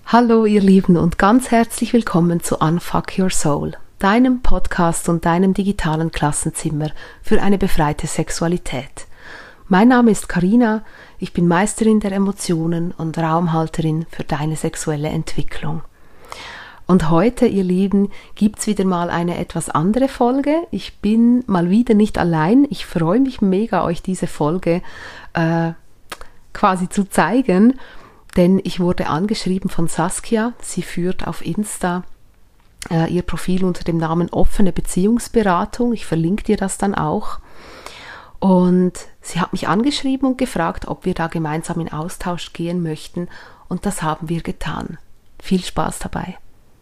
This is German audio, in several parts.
Hallo ihr Lieben und ganz herzlich willkommen zu Unfuck Your Soul, deinem Podcast und deinem digitalen Klassenzimmer für eine befreite Sexualität. Mein Name ist Karina, ich bin Meisterin der Emotionen und Raumhalterin für deine sexuelle Entwicklung. Und heute, ihr Lieben, gibt's wieder mal eine etwas andere Folge. Ich bin mal wieder nicht allein. Ich freue mich mega, euch diese Folge quasi zu zeigen. Denn ich wurde angeschrieben von Saskia. Sie führt auf Insta ihr Profil unter dem Namen Offene Beziehungsberatung. Ich verlinke dir das dann auch. Und sie hat mich angeschrieben und gefragt, ob wir da gemeinsam in Austausch gehen möchten. Und das haben wir getan. Viel Spaß dabei.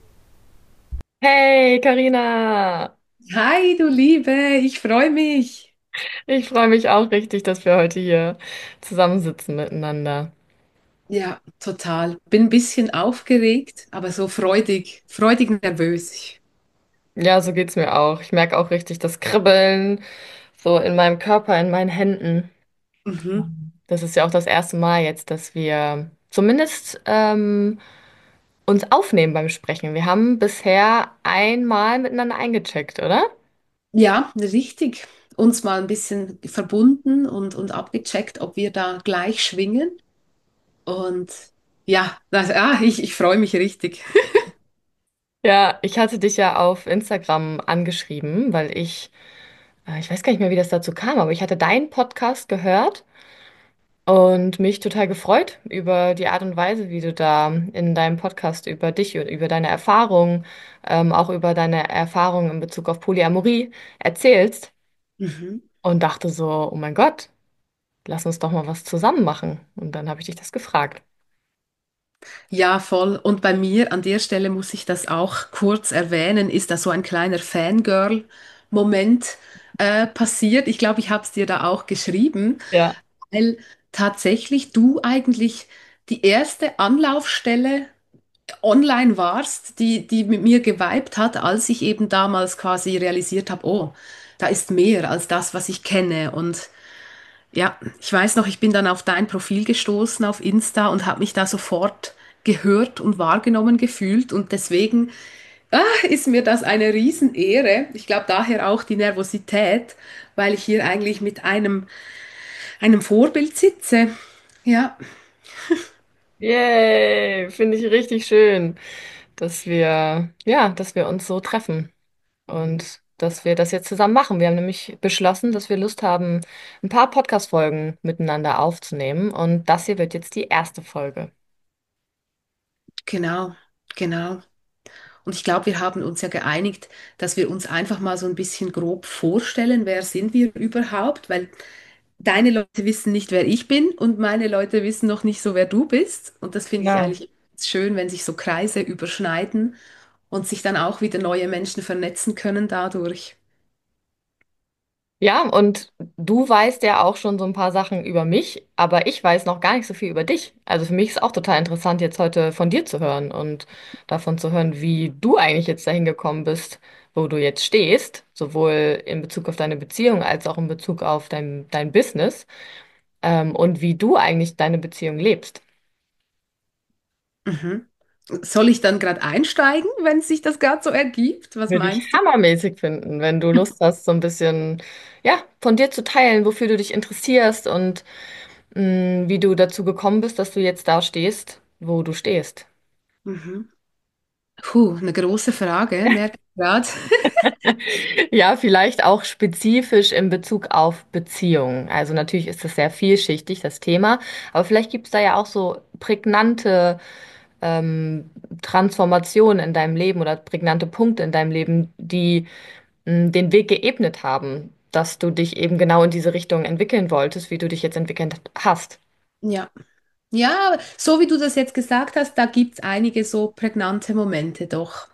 Hey, Karina! Hi, du Liebe, ich freue mich. Ich freue mich auch richtig, dass wir heute hier zusammensitzen miteinander. Ja, total. Bin ein bisschen aufgeregt, aber so freudig nervös. Ja, so geht's mir auch. Ich merke auch richtig das Kribbeln so in meinem Körper, in meinen Händen. Mhm. Das ist ja auch das erste Mal jetzt, dass wir zumindest uns aufnehmen beim Sprechen. Wir haben bisher einmal miteinander eingecheckt, oder? Ja, richtig. Uns mal ein bisschen verbunden und abgecheckt, ob wir da gleich schwingen. Und ja, ich freue mich richtig. Ja, ich hatte dich ja auf Instagram angeschrieben, weil ich weiß gar nicht mehr, wie das dazu kam, aber ich hatte deinen Podcast gehört. Und mich total gefreut über die Art und Weise, wie du da in deinem Podcast über dich und über deine Erfahrungen, auch über deine Erfahrungen in Bezug auf Polyamorie erzählst. Mhm. Und dachte so, oh mein Gott, lass uns doch mal was zusammen machen. Und dann habe ich dich das gefragt. Ja, voll. Und bei mir an der Stelle muss ich das auch kurz erwähnen, ist da so ein kleiner Fangirl-Moment passiert. Ich glaube, ich habe es dir da auch geschrieben, Ja. weil tatsächlich du eigentlich die erste Anlaufstelle online warst, die mit mir geweibt hat, als ich eben damals quasi realisiert habe, oh, da ist mehr als das, was ich kenne. Und ja, ich weiß noch, ich bin dann auf dein Profil gestoßen auf Insta und habe mich da sofort gehört und wahrgenommen gefühlt. Und deswegen ist mir das eine Riesenehre. Ich glaube daher auch die Nervosität, weil ich hier eigentlich mit einem Vorbild sitze. Ja, Yay, finde ich richtig schön, dass wir uns so treffen und dass wir das jetzt zusammen machen. Wir haben nämlich beschlossen, dass wir Lust haben, ein paar Podcast-Folgen miteinander aufzunehmen. Und das hier wird jetzt die erste Folge. genau, genau. Und ich glaube, wir haben uns ja geeinigt, dass wir uns einfach mal so ein bisschen grob vorstellen, wer sind wir überhaupt, weil deine Leute wissen nicht, wer ich bin und meine Leute wissen noch nicht so, wer du bist. Und das finde ich Ja. eigentlich schön, wenn sich so Kreise überschneiden und sich dann auch wieder neue Menschen vernetzen können dadurch. Ja, und du weißt ja auch schon so ein paar Sachen über mich, aber ich weiß noch gar nicht so viel über dich. Also für mich ist auch total interessant, jetzt heute von dir zu hören und davon zu hören, wie du eigentlich jetzt dahin gekommen bist, wo du jetzt stehst, sowohl in Bezug auf deine Beziehung als auch in Bezug auf dein Business, und wie du eigentlich deine Beziehung lebst. Mhm. Soll ich dann gerade einsteigen, wenn sich das gerade so ergibt? Was Würde ich meinst du? hammermäßig finden, wenn du Lust hast, so ein bisschen, ja, von dir zu teilen, wofür du dich interessierst und wie du dazu gekommen bist, dass du jetzt da stehst, wo du stehst. Mhm. Puh, eine große Frage, merke ich gerade. Ja, vielleicht auch spezifisch in Bezug auf Beziehungen. Also natürlich ist das sehr vielschichtig, das Thema, aber vielleicht gibt es da ja auch so prägnante ähm, Transformationen in deinem Leben oder prägnante Punkte in deinem Leben, die den Weg geebnet haben, dass du dich eben genau in diese Richtung entwickeln wolltest, wie du dich jetzt entwickelt hast. Ja. Ja, so wie du das jetzt gesagt hast, da gibt es einige so prägnante Momente doch.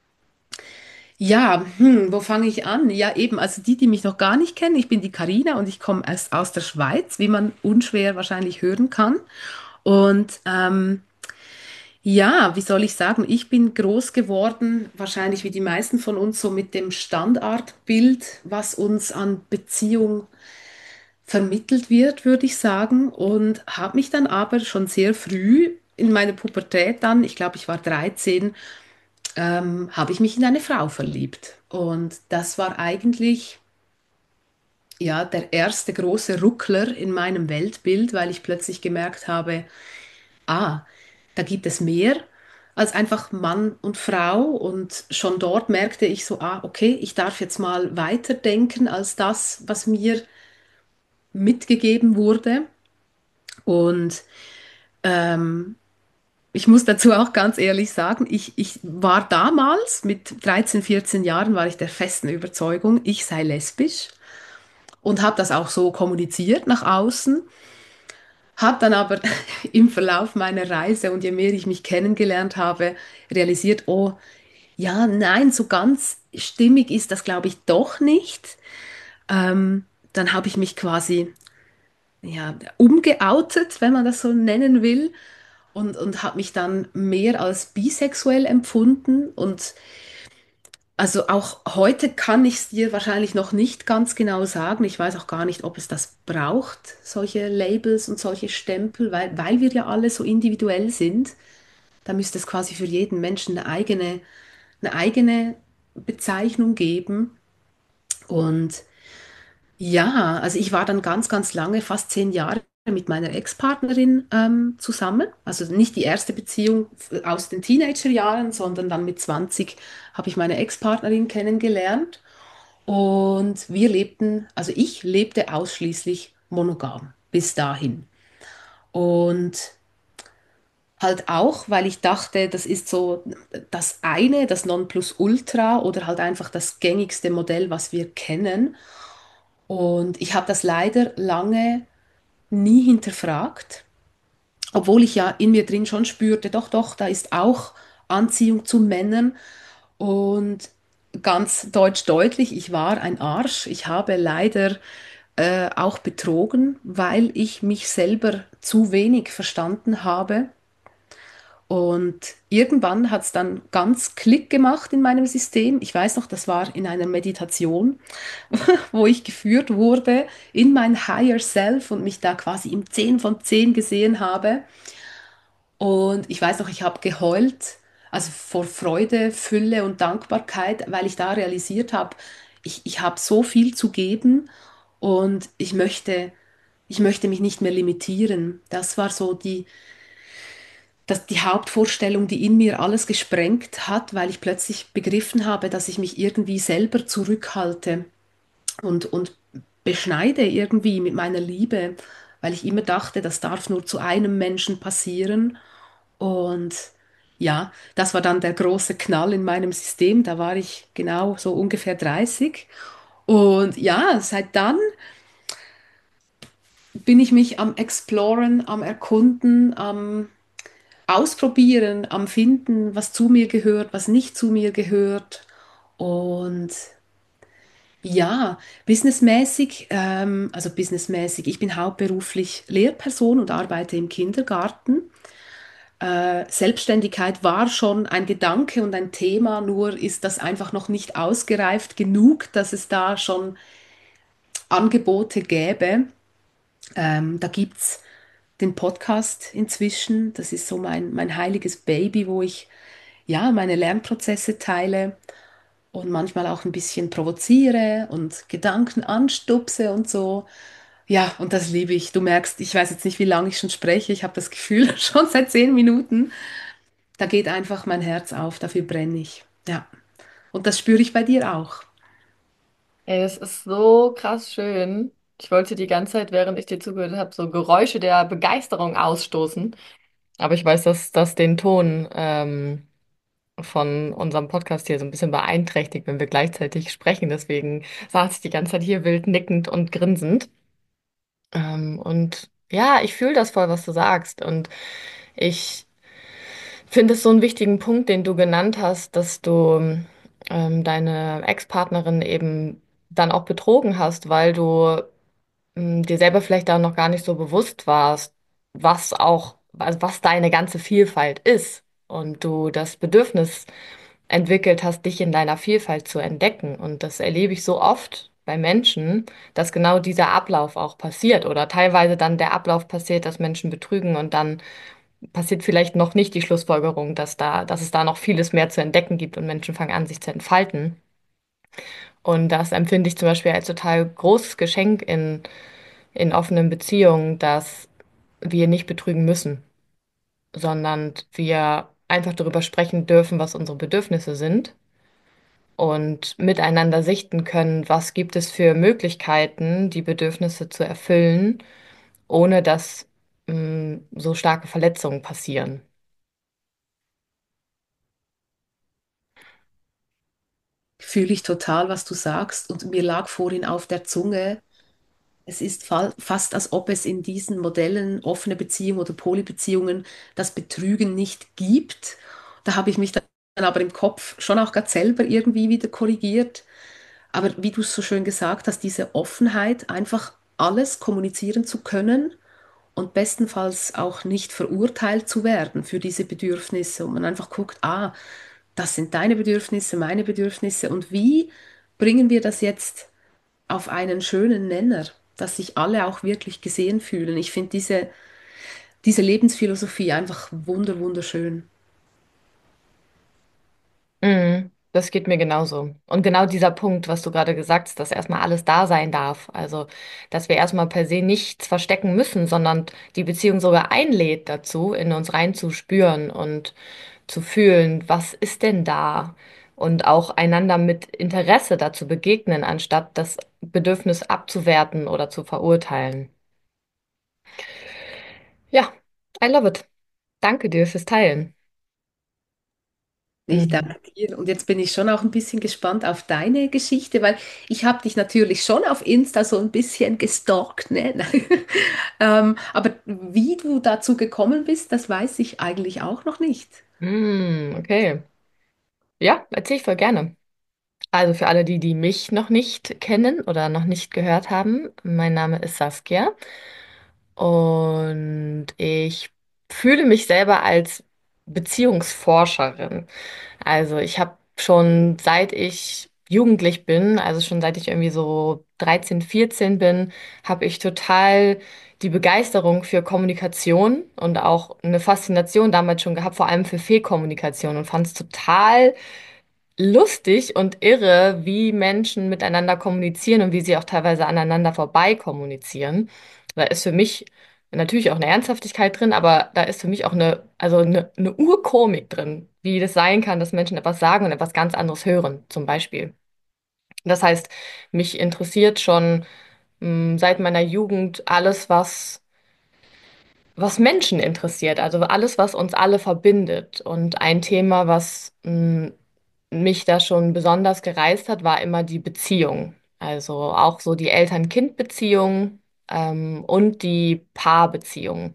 Ja, wo fange ich an? Ja, eben, also die mich noch gar nicht kennen, ich bin die Karina und ich komme erst aus der Schweiz, wie man unschwer wahrscheinlich hören kann. Und ja, wie soll ich sagen, ich bin groß geworden, wahrscheinlich wie die meisten von uns, so mit dem Standardbild, was uns an Beziehung vermittelt wird, würde ich sagen. Und habe mich dann aber schon sehr früh in meiner Pubertät dann, ich glaube, ich war 13, habe ich mich in eine Frau verliebt. Und das war eigentlich ja der erste große Ruckler in meinem Weltbild, weil ich plötzlich gemerkt habe, ah, da gibt es mehr als einfach Mann und Frau. Und schon dort merkte ich so, ah, okay, ich darf jetzt mal weiterdenken als das, was mir mitgegeben wurde. Und ähm, ich muss dazu auch ganz ehrlich sagen, ich war damals, mit 13, 14 Jahren, war ich der festen Überzeugung, ich sei lesbisch und habe das auch so kommuniziert nach außen, habe dann aber im Verlauf meiner Reise und je mehr ich mich kennengelernt habe, realisiert, oh, ja, nein, so ganz stimmig ist das, glaube ich, doch nicht. Dann habe ich mich quasi ja, umgeoutet, wenn man das so nennen will, und habe mich dann mehr als bisexuell empfunden. Und also auch heute kann ich es dir wahrscheinlich noch nicht ganz genau sagen. Ich weiß auch gar nicht, ob es das braucht, solche Labels und solche Stempel, weil wir ja alle so individuell sind. Da müsste es quasi für jeden Menschen eine eigene Bezeichnung geben. Und ja, also ich war dann ganz, ganz lange, fast 10 Jahre mit meiner Ex-Partnerin zusammen. Also nicht die erste Beziehung aus den Teenagerjahren, sondern dann mit 20 habe ich meine Ex-Partnerin kennengelernt. Und wir lebten, also ich lebte ausschließlich monogam bis dahin. Und halt auch, weil ich dachte, das ist so das eine, das Nonplusultra oder halt einfach das gängigste Modell, was wir kennen. Und ich habe das leider lange nie hinterfragt, obwohl ich ja in mir drin schon spürte, doch, doch, da ist auch Anziehung zu Männern. Und ganz deutsch deutlich, ich war ein Arsch. Ich habe leider auch betrogen, weil ich mich selber zu wenig verstanden habe. Und irgendwann hat es dann ganz Klick gemacht in meinem System. Ich weiß noch, das war in einer Meditation, wo ich geführt wurde in mein Higher Self und mich da quasi im 10 von 10 gesehen habe. Und ich weiß noch, ich habe geheult, also vor Freude, Fülle und Dankbarkeit, weil ich da realisiert habe, ich habe so viel zu geben und ich möchte mich nicht mehr limitieren. Das war so die Hauptvorstellung, die in mir alles gesprengt hat, weil ich plötzlich begriffen habe, dass ich mich irgendwie selber zurückhalte und beschneide irgendwie mit meiner Liebe, weil ich immer dachte, das darf nur zu einem Menschen passieren. Und ja, das war dann der große Knall in meinem System. Da war ich genau so ungefähr 30. Und ja, seit dann bin ich mich am Exploren, am Erkunden, am Ausprobieren, am Finden, was zu mir gehört, was nicht zu mir gehört. Und ja, businessmäßig, ich bin hauptberuflich Lehrperson und arbeite im Kindergarten. Selbstständigkeit war schon ein Gedanke und ein Thema, nur ist das einfach noch nicht ausgereift genug, dass es da schon Angebote gäbe. Da gibt es den Podcast inzwischen. Das ist so mein heiliges Baby, wo ich ja meine Lernprozesse teile und manchmal auch ein bisschen provoziere und Gedanken anstupse und so. Ja, und das liebe ich. Du merkst, ich weiß jetzt nicht, wie lange ich schon spreche. Ich habe das Gefühl, schon seit 10 Minuten. Da geht einfach mein Herz auf, dafür brenne ich. Ja, und das spüre ich bei dir auch. Ey, das ist so krass schön. Ich wollte die ganze Zeit, während ich dir zugehört habe, so Geräusche der Begeisterung ausstoßen. Aber ich weiß, dass das den Ton von unserem Podcast hier so ein bisschen beeinträchtigt, wenn wir gleichzeitig sprechen. Deswegen saß ich die ganze Zeit hier wild nickend und grinsend. Und ja, ich fühle das voll, was du sagst. Und ich finde es so einen wichtigen Punkt, den du genannt hast, dass du deine Ex-Partnerin eben dann auch betrogen hast, weil du dir selber vielleicht da noch gar nicht so bewusst warst, was auch, also was deine ganze Vielfalt ist. Und du das Bedürfnis entwickelt hast, dich in deiner Vielfalt zu entdecken. Und das erlebe ich so oft bei Menschen, dass genau dieser Ablauf auch passiert oder teilweise dann der Ablauf passiert, dass Menschen betrügen und dann passiert vielleicht noch nicht die Schlussfolgerung, dass es da noch vieles mehr zu entdecken gibt und Menschen fangen an, sich zu entfalten. Und das empfinde ich zum Beispiel als total großes Geschenk in offenen Beziehungen, dass wir nicht betrügen müssen, sondern wir einfach darüber sprechen dürfen, was unsere Bedürfnisse sind und miteinander sichten können, was gibt es für Möglichkeiten, die Bedürfnisse zu erfüllen, ohne dass so starke Verletzungen passieren. Fühle ich total, was du sagst. Und mir lag vorhin auf der Zunge, es ist fast, als ob es in diesen Modellen offene Beziehungen oder Polybeziehungen das Betrügen nicht gibt. Da habe ich mich dann aber im Kopf schon auch gerade selber irgendwie wieder korrigiert. Aber wie du es so schön gesagt hast, diese Offenheit, einfach alles kommunizieren zu können und bestenfalls auch nicht verurteilt zu werden für diese Bedürfnisse. Und man einfach guckt, ah, das sind deine Bedürfnisse, meine Bedürfnisse. Und wie bringen wir das jetzt auf einen schönen Nenner, dass sich alle auch wirklich gesehen fühlen? Ich finde diese Lebensphilosophie einfach wunderschön. Das geht mir genauso. Und genau dieser Punkt, was du gerade gesagt hast, dass erstmal alles da sein darf. Also, dass wir erstmal per se nichts verstecken müssen, sondern die Beziehung sogar einlädt dazu, in uns reinzuspüren und zu fühlen, was ist denn da? Und auch einander mit Interesse dazu begegnen, anstatt das Bedürfnis abzuwerten oder zu verurteilen. Ja, I love it. Danke dir fürs Teilen. Ich Mhm. danke dir. Und jetzt bin ich schon auch ein bisschen gespannt auf deine Geschichte, weil ich habe dich natürlich schon auf Insta so ein bisschen gestalkt, ne? Aber wie du dazu gekommen bist, das weiß ich eigentlich auch noch nicht. Okay. Ja, erzähl ich voll gerne. Also für alle die mich noch nicht kennen oder noch nicht gehört haben, mein Name ist Saskia und ich fühle mich selber als Beziehungsforscherin. Also ich habe schon seit ich jugendlich bin, also schon seit ich irgendwie so 13, 14 bin, habe ich total die Begeisterung für Kommunikation und auch eine Faszination damals schon gehabt, vor allem für Fehlkommunikation und fand es total lustig und irre, wie Menschen miteinander kommunizieren und wie sie auch teilweise aneinander vorbei kommunizieren. Da ist für mich natürlich auch eine Ernsthaftigkeit drin, aber da ist für mich auch eine Urkomik drin, wie das sein kann, dass Menschen etwas sagen und etwas ganz anderes hören, zum Beispiel. Das heißt, mich interessiert schon seit meiner Jugend alles, was Menschen interessiert, also alles, was uns alle verbindet. Und ein Thema, was mich da schon besonders gereizt hat, war immer die Beziehung. Also auch so die Eltern-Kind-Beziehung, und die Paarbeziehung.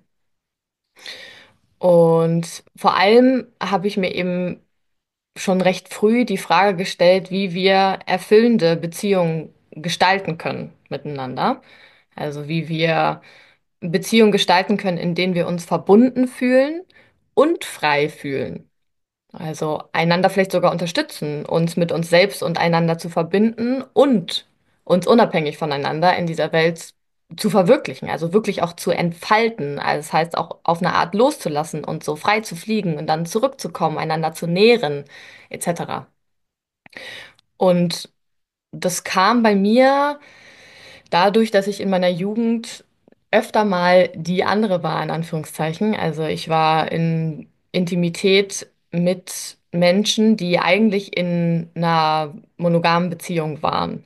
Und vor allem habe ich mir eben schon recht früh die Frage gestellt, wie wir erfüllende Beziehungen gestalten können miteinander. Also wie wir Beziehungen gestalten können, in denen wir uns verbunden fühlen und frei fühlen. Also einander vielleicht sogar unterstützen, uns mit uns selbst und einander zu verbinden und uns unabhängig voneinander in dieser Welt zu verwirklichen, also wirklich auch zu entfalten. Also das heißt auch auf eine Art loszulassen und so frei zu fliegen und dann zurückzukommen, einander zu nähren, etc. Und das kam bei mir dadurch, dass ich in meiner Jugend öfter mal die andere war, in Anführungszeichen. Also ich war in Intimität mit Menschen, die eigentlich in einer monogamen Beziehung waren.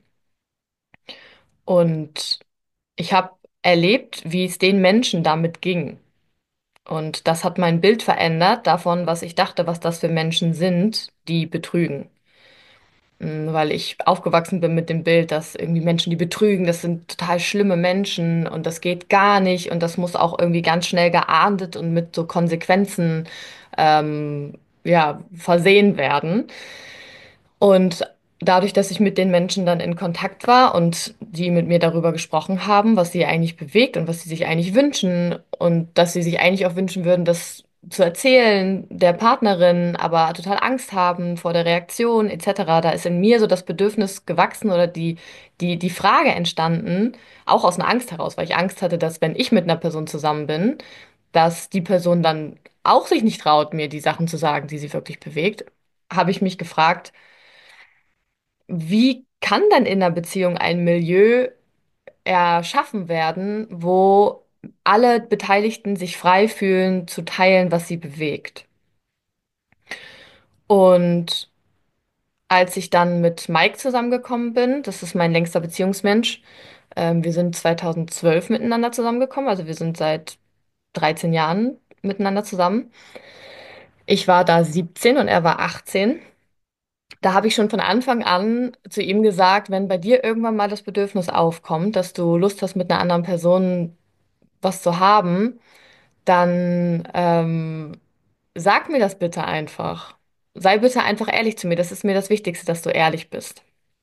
Und ich habe erlebt, wie es den Menschen damit ging. Und das hat mein Bild verändert davon, was ich dachte, was das für Menschen sind, die betrügen. Weil ich aufgewachsen bin mit dem Bild, dass irgendwie Menschen, die betrügen, das sind total schlimme Menschen und das geht gar nicht und das muss auch irgendwie ganz schnell geahndet und mit so Konsequenzen ja, versehen werden. Und dadurch, dass ich mit den Menschen dann in Kontakt war und die mit mir darüber gesprochen haben, was sie eigentlich bewegt und was sie sich eigentlich wünschen und dass sie sich eigentlich auch wünschen würden, das zu erzählen der Partnerin, aber total Angst haben vor der Reaktion etc., da ist in mir so das Bedürfnis gewachsen oder die Frage entstanden, auch aus einer Angst heraus, weil ich Angst hatte, dass wenn ich mit einer Person zusammen bin, dass die Person dann auch sich nicht traut, mir die Sachen zu sagen, die sie wirklich bewegt, habe ich mich gefragt, wie kann denn in einer Beziehung ein Milieu erschaffen werden, wo alle Beteiligten sich frei fühlen, zu teilen, was sie bewegt? Und als ich dann mit Mike zusammengekommen bin, das ist mein längster Beziehungsmensch, wir sind 2012 miteinander zusammengekommen, also wir sind seit 13 Jahren miteinander zusammen. Ich war da 17 und er war 18. Da habe ich schon von Anfang an zu ihm gesagt, wenn bei dir irgendwann mal das Bedürfnis aufkommt, dass du Lust hast, mit einer anderen Person was zu haben, dann sag mir das bitte einfach. Sei bitte einfach ehrlich zu mir. Das ist mir das Wichtigste, dass du ehrlich bist.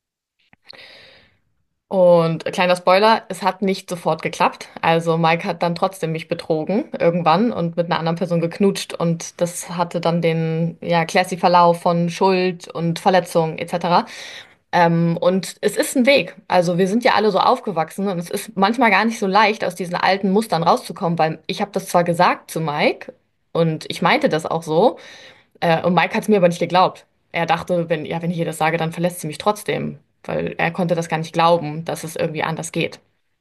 Und kleiner Spoiler, es hat nicht sofort geklappt. Also Mike hat dann trotzdem mich betrogen irgendwann und mit einer anderen Person geknutscht und das hatte dann den, ja, classy Verlauf von Schuld und Verletzung etc. Und es ist ein Weg. Also wir sind ja alle so aufgewachsen und es ist manchmal gar nicht so leicht, aus diesen alten Mustern rauszukommen, weil ich habe das zwar gesagt zu Mike und ich meinte das auch so, und Mike hat es mir aber nicht geglaubt. Er dachte, wenn ich ihr das sage, dann verlässt sie mich trotzdem, weil er konnte das gar nicht glauben, dass es irgendwie anders geht.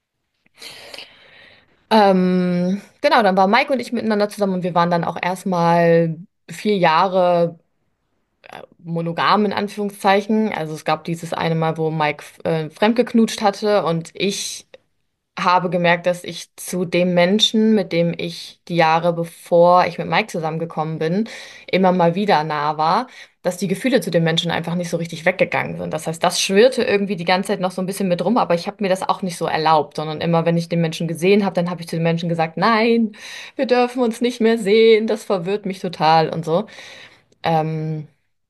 Genau, dann war Mike und ich miteinander zusammen und wir waren dann auch erstmal 4 Jahre monogam in Anführungszeichen. Also es gab dieses eine Mal, wo Mike fremdgeknutscht hatte und ich habe gemerkt, dass ich zu dem Menschen, mit dem ich die Jahre bevor ich mit Mike zusammengekommen bin, immer mal wieder nah war, dass die Gefühle zu dem Menschen einfach nicht so richtig weggegangen sind. Das heißt, das schwirrte irgendwie die ganze Zeit noch so ein bisschen mit rum, aber ich habe mir das auch nicht so erlaubt, sondern immer, wenn ich den Menschen gesehen habe, dann habe ich zu den Menschen gesagt, nein, wir dürfen uns nicht mehr sehen, das verwirrt mich total und so. Ähm,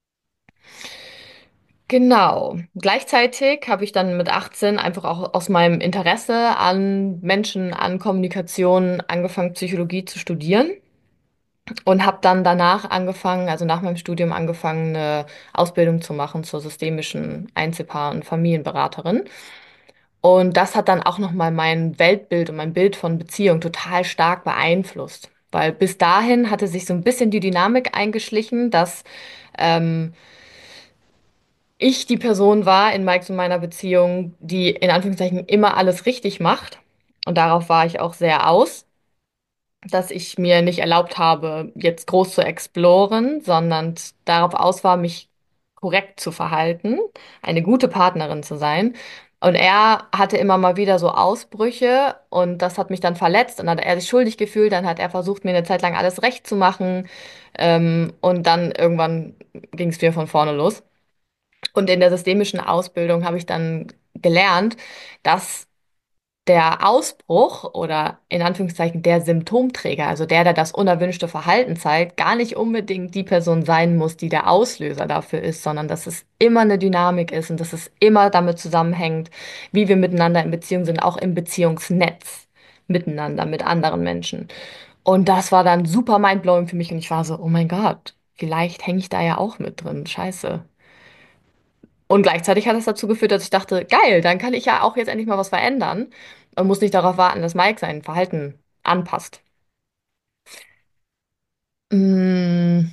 Genau. Gleichzeitig habe ich dann mit 18 einfach auch aus meinem Interesse an Menschen, an Kommunikation angefangen, Psychologie zu studieren und habe dann danach angefangen, also nach meinem Studium angefangen, eine Ausbildung zu machen zur systemischen Einzelpaar- und Familienberaterin. Und das hat dann auch nochmal mein Weltbild und mein Bild von Beziehung total stark beeinflusst. Weil bis dahin hatte sich so ein bisschen die Dynamik eingeschlichen, dass ähm, ich die Person war in Mikes und meiner Beziehung, die in Anführungszeichen immer alles richtig macht. Und darauf war ich auch sehr aus, dass ich mir nicht erlaubt habe, jetzt groß zu exploren, sondern darauf aus war, mich korrekt zu verhalten, eine gute Partnerin zu sein. Und er hatte immer mal wieder so Ausbrüche und das hat mich dann verletzt und dann hat er sich schuldig gefühlt. Dann hat er versucht, mir eine Zeit lang alles recht zu machen. Und dann irgendwann ging es wieder von vorne los. Und in der systemischen Ausbildung habe ich dann gelernt, dass der Ausbruch oder in Anführungszeichen der Symptomträger, also der das unerwünschte Verhalten zeigt, gar nicht unbedingt die Person sein muss, die der Auslöser dafür ist, sondern dass es immer eine Dynamik ist und dass es immer damit zusammenhängt, wie wir miteinander in Beziehung sind, auch im Beziehungsnetz miteinander, mit anderen Menschen. Und das war dann super mindblowing für mich und ich war so, oh mein Gott, vielleicht hänge ich da ja auch mit drin. Scheiße. Und gleichzeitig hat es dazu geführt, dass ich dachte, geil, dann kann ich ja auch jetzt endlich mal was verändern und muss nicht darauf warten, dass Mike sein Verhalten anpasst. Mm,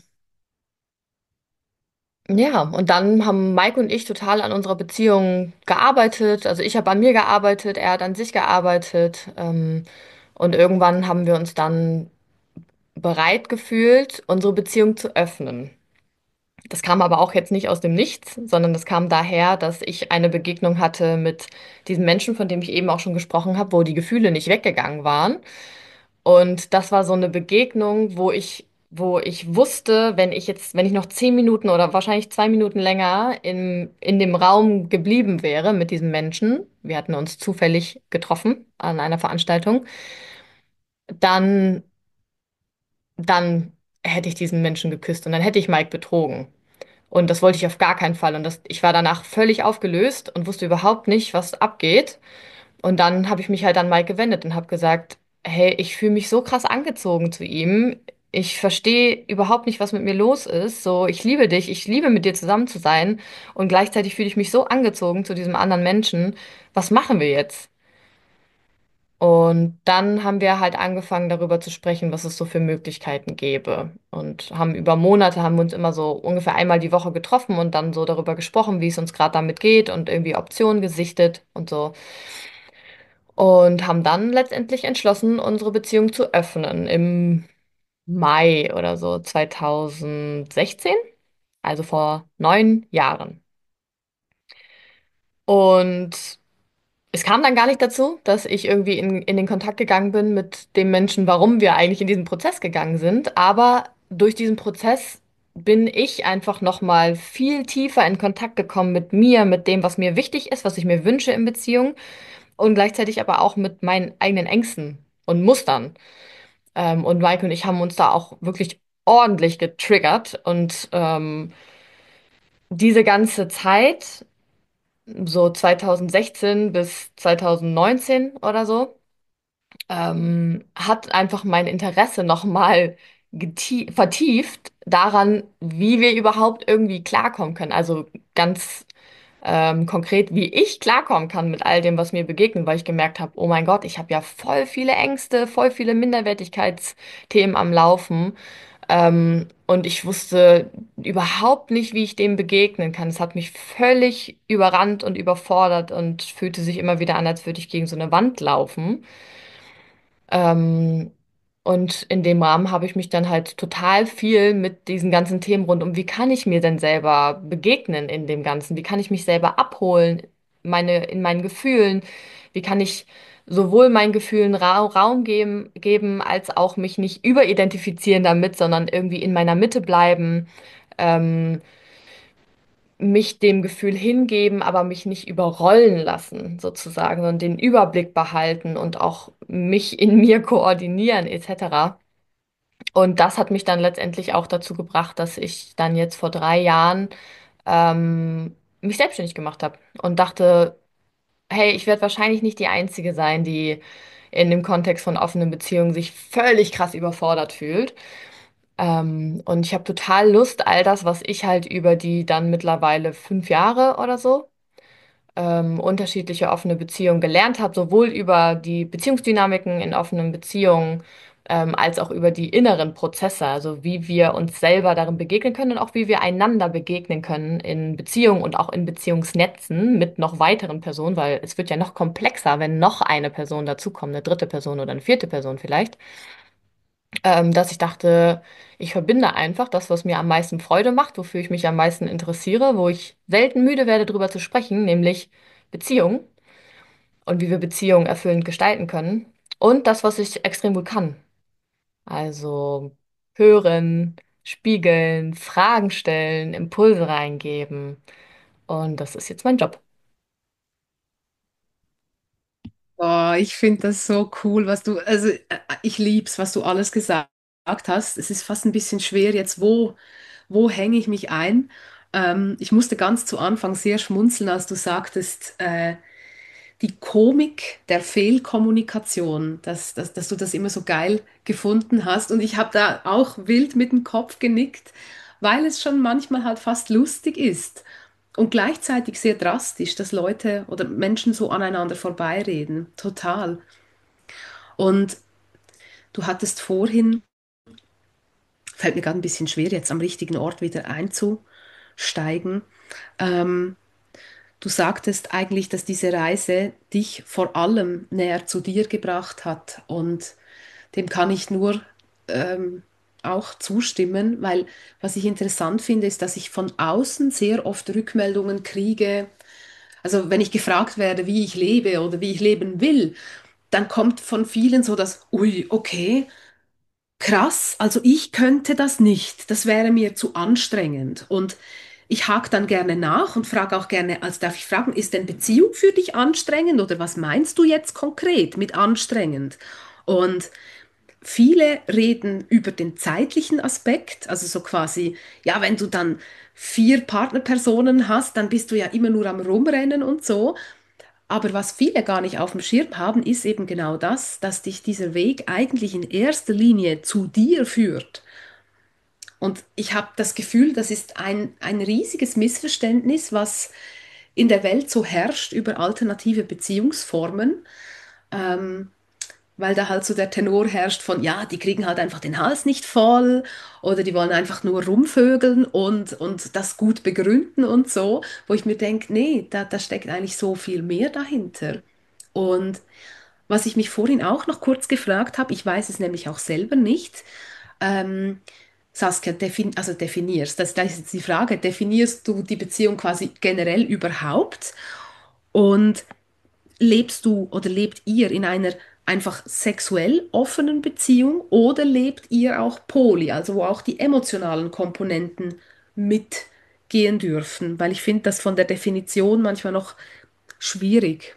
ja, und dann haben Mike und ich total an unserer Beziehung gearbeitet. Also ich habe an mir gearbeitet, er hat an sich gearbeitet. Und irgendwann haben wir uns dann bereit gefühlt, unsere Beziehung zu öffnen. Das kam aber auch jetzt nicht aus dem Nichts, sondern das kam daher, dass ich eine Begegnung hatte mit diesem Menschen, von dem ich eben auch schon gesprochen habe, wo die Gefühle nicht weggegangen waren. Und das war so eine Begegnung, wo ich wusste, wenn ich noch 10 Minuten oder wahrscheinlich 2 Minuten länger in dem Raum geblieben wäre mit diesem Menschen, wir hatten uns zufällig getroffen an einer Veranstaltung, dann, dann hätte ich diesen Menschen geküsst und dann hätte ich Mike betrogen. Und das wollte ich auf gar keinen Fall. Und ich war danach völlig aufgelöst und wusste überhaupt nicht, was abgeht. Und dann habe ich mich halt an Mike gewendet und habe gesagt, hey, ich fühle mich so krass angezogen zu ihm. Ich verstehe überhaupt nicht, was mit mir los ist. So, ich liebe dich, ich liebe mit dir zusammen zu sein. Und gleichzeitig fühle ich mich so angezogen zu diesem anderen Menschen. Was machen wir jetzt? Und dann haben wir halt angefangen, darüber zu sprechen, was es so für Möglichkeiten gäbe. Und haben über Monate haben wir uns immer so ungefähr einmal die Woche getroffen und dann so darüber gesprochen, wie es uns gerade damit geht und irgendwie Optionen gesichtet und so. Und haben dann letztendlich entschlossen, unsere Beziehung zu öffnen im Mai oder so 2016, also vor 9 Jahren. Und es kam dann gar nicht dazu, dass ich irgendwie in den Kontakt gegangen bin mit dem Menschen, warum wir eigentlich in diesen Prozess gegangen sind. Aber durch diesen Prozess bin ich einfach noch mal viel tiefer in Kontakt gekommen mit mir, mit dem, was mir wichtig ist, was ich mir wünsche in Beziehung und gleichzeitig aber auch mit meinen eigenen Ängsten und Mustern. Und Mike und ich haben uns da auch wirklich ordentlich getriggert und diese ganze Zeit, so 2016 bis 2019 oder so, hat einfach mein Interesse nochmal vertieft daran, wie wir überhaupt irgendwie klarkommen können. Also ganz konkret, wie ich klarkommen kann mit all dem, was mir begegnet, weil ich gemerkt habe, oh mein Gott, ich habe ja voll viele Ängste, voll viele Minderwertigkeitsthemen am Laufen. Und ich wusste überhaupt nicht, wie ich dem begegnen kann. Es hat mich völlig überrannt und überfordert und fühlte sich immer wieder an, als würde ich gegen so eine Wand laufen. Ähm, und in dem Rahmen habe ich mich dann halt total viel mit diesen ganzen Themen rund um, wie kann ich mir denn selber begegnen in dem Ganzen? Wie kann ich mich selber abholen, in meinen Gefühlen? Wie kann ich sowohl meinen Gefühlen Raum geben, als auch mich nicht überidentifizieren damit, sondern irgendwie in meiner Mitte bleiben? Ähm, mich dem Gefühl hingeben, aber mich nicht überrollen lassen, sozusagen, und den Überblick behalten und auch mich in mir koordinieren, etc. Und das hat mich dann letztendlich auch dazu gebracht, dass ich dann jetzt vor 3 Jahren mich selbstständig gemacht habe und dachte, hey, ich werde wahrscheinlich nicht die Einzige sein, die in dem Kontext von offenen Beziehungen sich völlig krass überfordert fühlt. Und ich habe total Lust, all das, was ich halt über die dann mittlerweile 5 Jahre oder so unterschiedliche offene Beziehungen gelernt habe, sowohl über die Beziehungsdynamiken in offenen Beziehungen, als auch über die inneren Prozesse, also wie wir uns selber darin begegnen können und auch wie wir einander begegnen können in Beziehungen und auch in Beziehungsnetzen mit noch weiteren Personen, weil es wird ja noch komplexer, wenn noch eine Person dazukommt, eine dritte Person oder eine vierte Person vielleicht, dass ich dachte, ich verbinde einfach das, was mir am meisten Freude macht, wofür ich mich am meisten interessiere, wo ich selten müde werde, darüber zu sprechen, nämlich Beziehung und wie wir Beziehungen erfüllend gestalten können. Und das, was ich extrem gut kann. Also hören, spiegeln, Fragen stellen, Impulse reingeben. Und das ist jetzt mein Job. Boah, ich finde das so cool, ich lieb's, was du alles gesagt hast. Es ist fast ein bisschen schwer jetzt, wo hänge ich mich ein? Ich musste ganz zu Anfang sehr schmunzeln, als du sagtest, die Komik der Fehlkommunikation, dass du das immer so geil gefunden hast. Und ich habe da auch wild mit dem Kopf genickt, weil es schon manchmal halt fast lustig ist und gleichzeitig sehr drastisch, dass Leute oder Menschen so aneinander vorbeireden. Total. Und du hattest vorhin, fällt mir gerade ein bisschen schwer, jetzt am richtigen Ort wieder einzusteigen. Ähm, Du sagtest eigentlich, dass diese Reise dich vor allem näher zu dir gebracht hat. Und dem kann ich nur ähm, auch zustimmen, weil was ich interessant finde, ist, dass ich von außen sehr oft Rückmeldungen kriege. Also wenn ich gefragt werde, wie ich lebe oder wie ich leben will, dann kommt von vielen so das, ui, okay, krass, also ich könnte das nicht, das wäre mir zu anstrengend. Und ich hake dann gerne nach und frage auch gerne, also darf ich fragen, ist denn Beziehung für dich anstrengend oder was meinst du jetzt konkret mit anstrengend? Und viele reden über den zeitlichen Aspekt, also so quasi, ja, wenn du dann 4 Partnerpersonen hast, dann bist du ja immer nur am Rumrennen und so. Aber was viele gar nicht auf dem Schirm haben, ist eben genau das, dass dich dieser Weg eigentlich in erster Linie zu dir führt. Und ich habe das Gefühl, das ist ein riesiges Missverständnis, was in der Welt so herrscht über alternative Beziehungsformen. weil da halt so der Tenor herrscht von, ja, die kriegen halt einfach den Hals nicht voll oder die wollen einfach nur rumvögeln und das gut begründen und so, wo ich mir denke, nee, da steckt eigentlich so viel mehr dahinter. Und was ich mich vorhin auch noch kurz gefragt habe, ich weiß es nämlich auch selber nicht, ähm, Saskia, also definierst, das ist jetzt die Frage, definierst du die Beziehung quasi generell überhaupt? Und lebst du oder lebt ihr in einer einfach sexuell offenen Beziehung oder lebt ihr auch poly, also wo auch die emotionalen Komponenten mitgehen dürfen? Weil ich finde das von der Definition manchmal noch schwierig.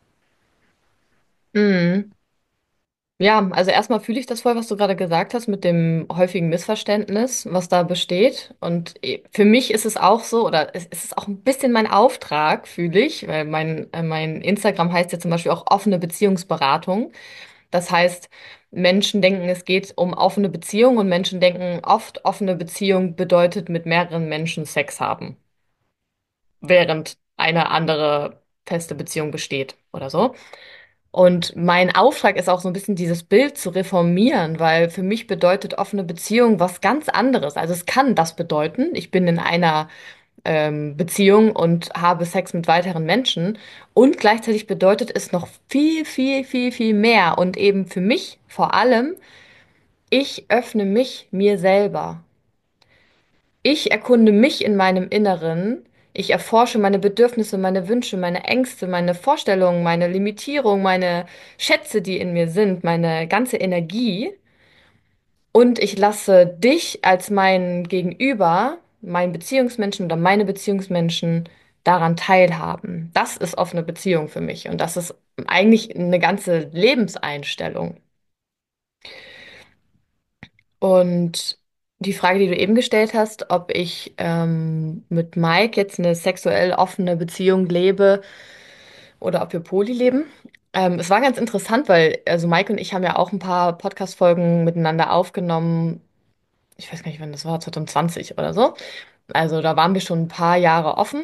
Mhm. Ja, also erstmal fühle ich das voll, was du gerade gesagt hast mit dem häufigen Missverständnis, was da besteht. Und für mich ist es auch so, oder es ist auch ein bisschen mein Auftrag, fühle ich, weil mein Instagram heißt ja zum Beispiel auch offene Beziehungsberatung. Das heißt, Menschen denken, es geht um offene Beziehung und Menschen denken oft, offene Beziehung bedeutet mit mehreren Menschen Sex haben, während eine andere feste Beziehung besteht oder so. Und mein Auftrag ist auch so ein bisschen dieses Bild zu reformieren, weil für mich bedeutet offene Beziehung was ganz anderes. Also es kann das bedeuten, ich bin in einer Beziehung und habe Sex mit weiteren Menschen und gleichzeitig bedeutet es noch viel, viel, viel, viel mehr und eben für mich vor allem, ich öffne mich mir selber. Ich erkunde mich in meinem Inneren. Ich erforsche meine Bedürfnisse, meine Wünsche, meine Ängste, meine Vorstellungen, meine Limitierung, meine Schätze, die in mir sind, meine ganze Energie. Und ich lasse dich als mein Gegenüber, mein Beziehungsmenschen oder meine Beziehungsmenschen daran teilhaben. Das ist offene Beziehung für mich. Und das ist eigentlich eine ganze Lebenseinstellung. Und die Frage, die du eben gestellt hast, ob ich mit Mike jetzt eine sexuell offene Beziehung lebe oder ob wir poly leben. Es war ganz interessant, weil also Mike und ich haben ja auch ein paar Podcast-Folgen miteinander aufgenommen. Ich weiß gar nicht, wann das war, 2020 oder so. Also da waren wir schon ein paar Jahre offen.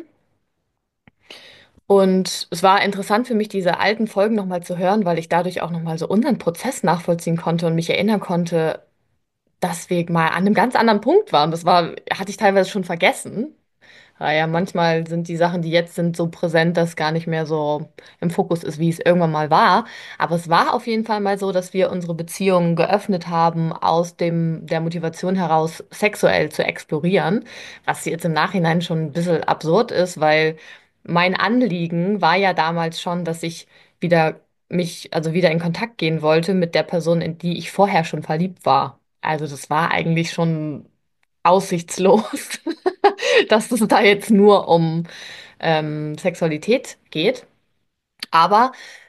Und es war interessant für mich, diese alten Folgen nochmal zu hören, weil ich dadurch auch nochmal so unseren Prozess nachvollziehen konnte und mich erinnern konnte, dass wir mal an einem ganz anderen Punkt waren. Hatte ich teilweise schon vergessen. Ja, manchmal sind die Sachen, die jetzt sind, so präsent, dass gar nicht mehr so im Fokus ist, wie es irgendwann mal war. Aber es war auf jeden Fall mal so, dass wir unsere Beziehungen geöffnet haben, aus der Motivation heraus, sexuell zu explorieren. Was jetzt im Nachhinein schon ein bisschen absurd ist, weil mein Anliegen war ja damals schon, dass ich wieder also wieder in Kontakt gehen wollte mit der Person, in die ich vorher schon verliebt war. Also das war eigentlich schon aussichtslos, dass es da jetzt nur um Sexualität geht. Aber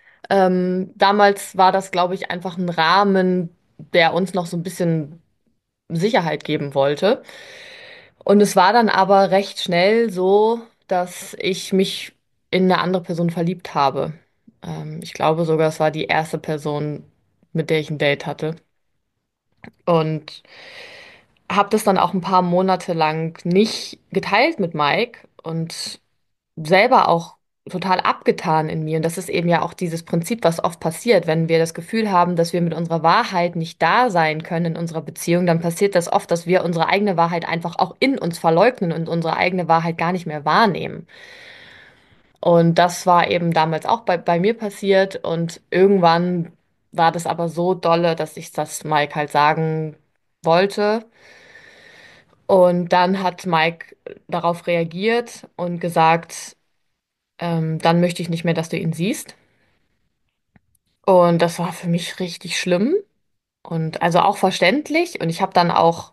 damals war das, glaube ich, einfach ein Rahmen, der uns noch so ein bisschen Sicherheit geben wollte. Und es war dann aber recht schnell so, dass ich mich in eine andere Person verliebt habe. Ich glaube sogar, es war die erste Person, mit der ich ein Date hatte. Und habe das dann auch ein paar Monate lang nicht geteilt mit Mike und selber auch total abgetan in mir. Und das ist eben ja auch dieses Prinzip, was oft passiert, wenn wir das Gefühl haben, dass wir mit unserer Wahrheit nicht da sein können in unserer Beziehung, dann passiert das oft, dass wir unsere eigene Wahrheit einfach auch in uns verleugnen und unsere eigene Wahrheit gar nicht mehr wahrnehmen. Und das war eben damals auch bei mir passiert und irgendwann war das aber so dolle, dass ich das Mike halt sagen wollte. Und dann hat Mike darauf reagiert und gesagt, dann möchte ich nicht mehr, dass du ihn siehst. Und das war für mich richtig schlimm und also auch verständlich. Und ich habe dann auch,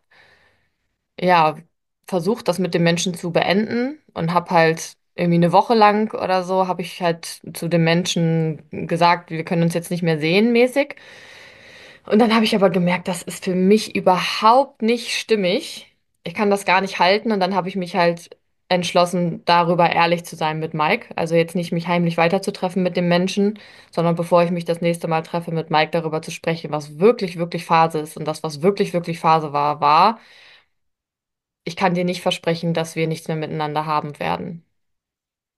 ja, versucht, das mit dem Menschen zu beenden und habe halt irgendwie eine Woche lang oder so, habe ich halt zu dem Menschen gesagt, wir können uns jetzt nicht mehr sehen, mäßig. Und dann habe ich aber gemerkt, das ist für mich überhaupt nicht stimmig. Ich kann das gar nicht halten. Und dann habe ich mich halt entschlossen, darüber ehrlich zu sein mit Mike. Also jetzt nicht mich heimlich weiterzutreffen mit dem Menschen, sondern bevor ich mich das nächste Mal treffe, mit Mike darüber zu sprechen, was wirklich, wirklich Phase ist. Und das, was wirklich, wirklich Phase war, ich kann dir nicht versprechen, dass wir nichts mehr miteinander haben werden.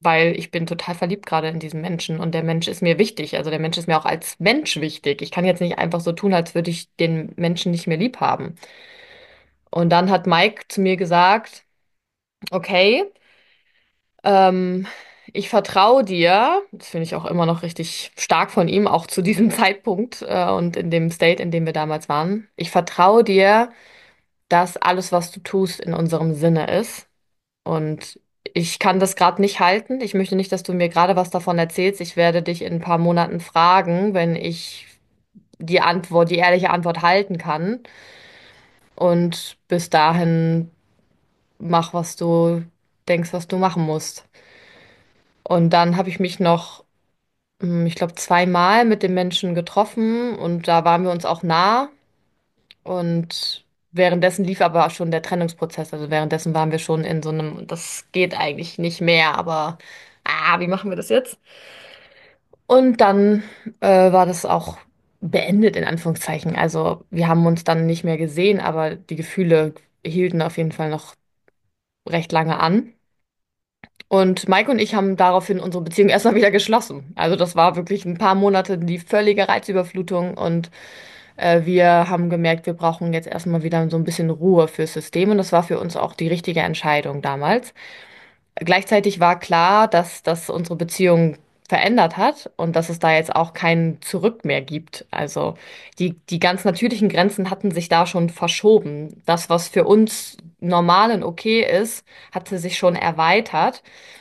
weil ich bin total verliebt gerade in diesen Menschen und der Mensch ist mir wichtig. Also der Mensch ist mir auch als Mensch wichtig. Ich kann jetzt nicht einfach so tun, als würde ich den Menschen nicht mehr lieb haben. Und dann hat Mike zu mir gesagt, okay, ähm, ich vertraue dir. Das finde ich auch immer noch richtig stark von ihm, auch zu diesem Zeitpunkt, und in dem State, in dem wir damals waren. Ich vertraue dir, dass alles, was du tust, in unserem Sinne ist. Und ich kann das gerade nicht halten. Ich möchte nicht, dass du mir gerade was davon erzählst. Ich werde dich in ein paar Monaten fragen, wenn ich die Antwort, die ehrliche Antwort halten kann. Und bis dahin mach, was du denkst, was du machen musst. Und dann habe ich mich noch, ich glaube, zweimal mit dem Menschen getroffen und da waren wir uns auch nah. Und währenddessen lief aber schon der Trennungsprozess. Also währenddessen waren wir schon in so einem, das geht eigentlich nicht mehr, aber wie machen wir das jetzt? Und dann war das auch beendet, in Anführungszeichen. Also wir haben uns dann nicht mehr gesehen, aber die Gefühle hielten auf jeden Fall noch recht lange an. Und Mike und ich haben daraufhin unsere Beziehung erstmal wieder geschlossen. Also das war wirklich ein paar Monate die völlige Reizüberflutung und wir haben gemerkt, wir brauchen jetzt erstmal wieder so ein bisschen Ruhe fürs System und das war für uns auch die richtige Entscheidung damals. Gleichzeitig war klar, dass das unsere Beziehung verändert hat und dass es da jetzt auch kein Zurück mehr gibt. Also die ganz natürlichen Grenzen hatten sich da schon verschoben. Das, was für uns normal und okay ist, hatte sich schon erweitert.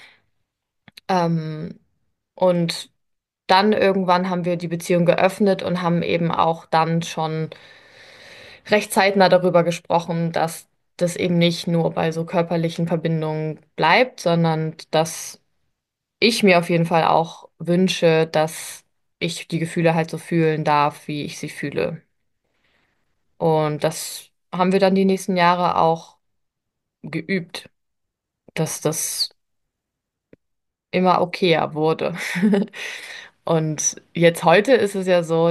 Ähm, und dann irgendwann haben wir die Beziehung geöffnet und haben eben auch dann schon recht zeitnah darüber gesprochen, dass das eben nicht nur bei so körperlichen Verbindungen bleibt, sondern dass ich mir auf jeden Fall auch wünsche, dass ich die Gefühle halt so fühlen darf, wie ich sie fühle. Und das haben wir dann die nächsten Jahre auch geübt, dass das immer okayer wurde. Und jetzt heute ist es ja so,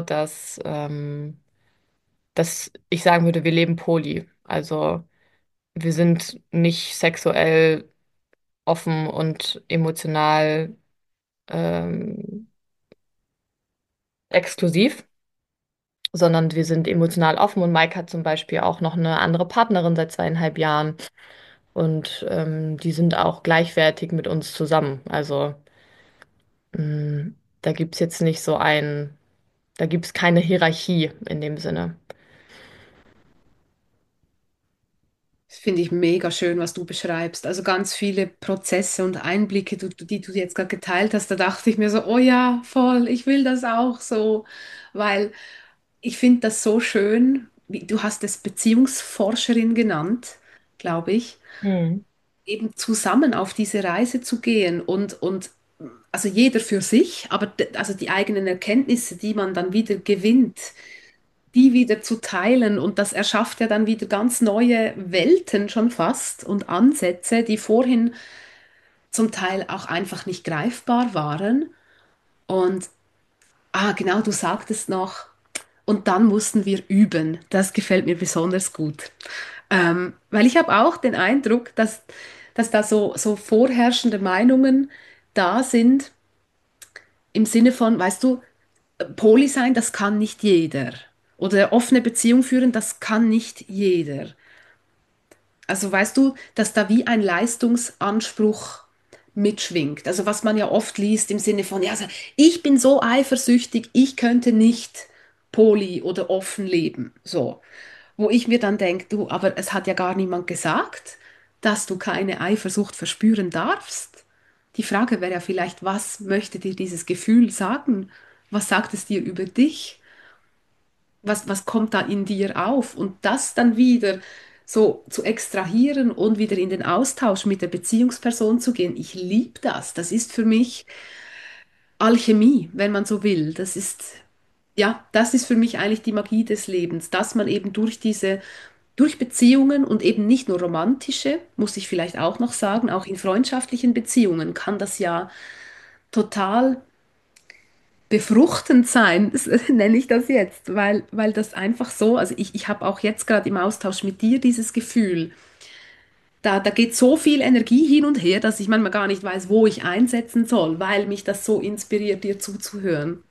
dass ich sagen würde, wir leben poly. Also wir sind nicht sexuell offen und emotional ähm, exklusiv, sondern wir sind emotional offen und Mike hat zum Beispiel auch noch eine andere Partnerin seit 2,5 Jahren und die sind auch gleichwertig mit uns zusammen. Also da gibt es jetzt nicht so da gibt es keine Hierarchie in dem Sinne. Das finde ich mega schön, was du beschreibst. Also ganz viele Prozesse und Einblicke, die du jetzt gerade geteilt hast, da dachte ich mir so, oh ja, voll, ich will das auch so, weil ich finde das so schön, wie, du hast es Beziehungsforscherin genannt, glaube ich, Hm. eben zusammen auf diese Reise zu gehen und also jeder für sich, aber also die eigenen Erkenntnisse, die man dann wieder gewinnt, die wieder zu teilen und das erschafft ja dann wieder ganz neue Welten schon fast und Ansätze, die vorhin zum Teil auch einfach nicht greifbar waren. Und genau, du sagtest noch, und dann mussten wir üben. Das gefällt mir besonders gut. Weil ich habe auch den Eindruck, dass da so vorherrschende Meinungen da sind, im Sinne von, weißt du, Poli sein, das kann nicht jeder. Oder offene Beziehung führen, das kann nicht jeder. Also weißt du, dass da wie ein Leistungsanspruch mitschwingt. Also was man ja oft liest im Sinne von, ja, also ich bin so eifersüchtig, ich könnte nicht poly oder offen leben. So. Wo ich mir dann denke, du, aber es hat ja gar niemand gesagt, dass du keine Eifersucht verspüren darfst. Die Frage wäre ja vielleicht, was möchte dir dieses Gefühl sagen? Was sagt es dir über dich? Was kommt da in dir auf? Und das dann wieder so zu extrahieren und wieder in den Austausch mit der Beziehungsperson zu gehen. Ich liebe das. Das ist für mich Alchemie, wenn man so will. Das ist, ja, das ist für mich eigentlich die Magie des Lebens, dass man eben durch Beziehungen und eben nicht nur romantische, muss ich vielleicht auch noch sagen, auch in freundschaftlichen Beziehungen kann das ja total befruchtend sein, nenne ich das jetzt, weil das einfach so, also ich habe auch jetzt gerade im Austausch mit dir dieses Gefühl, Da geht so viel Energie hin und her, dass ich manchmal gar nicht weiß, wo ich einsetzen soll, weil mich das so inspiriert, dir zuzuhören.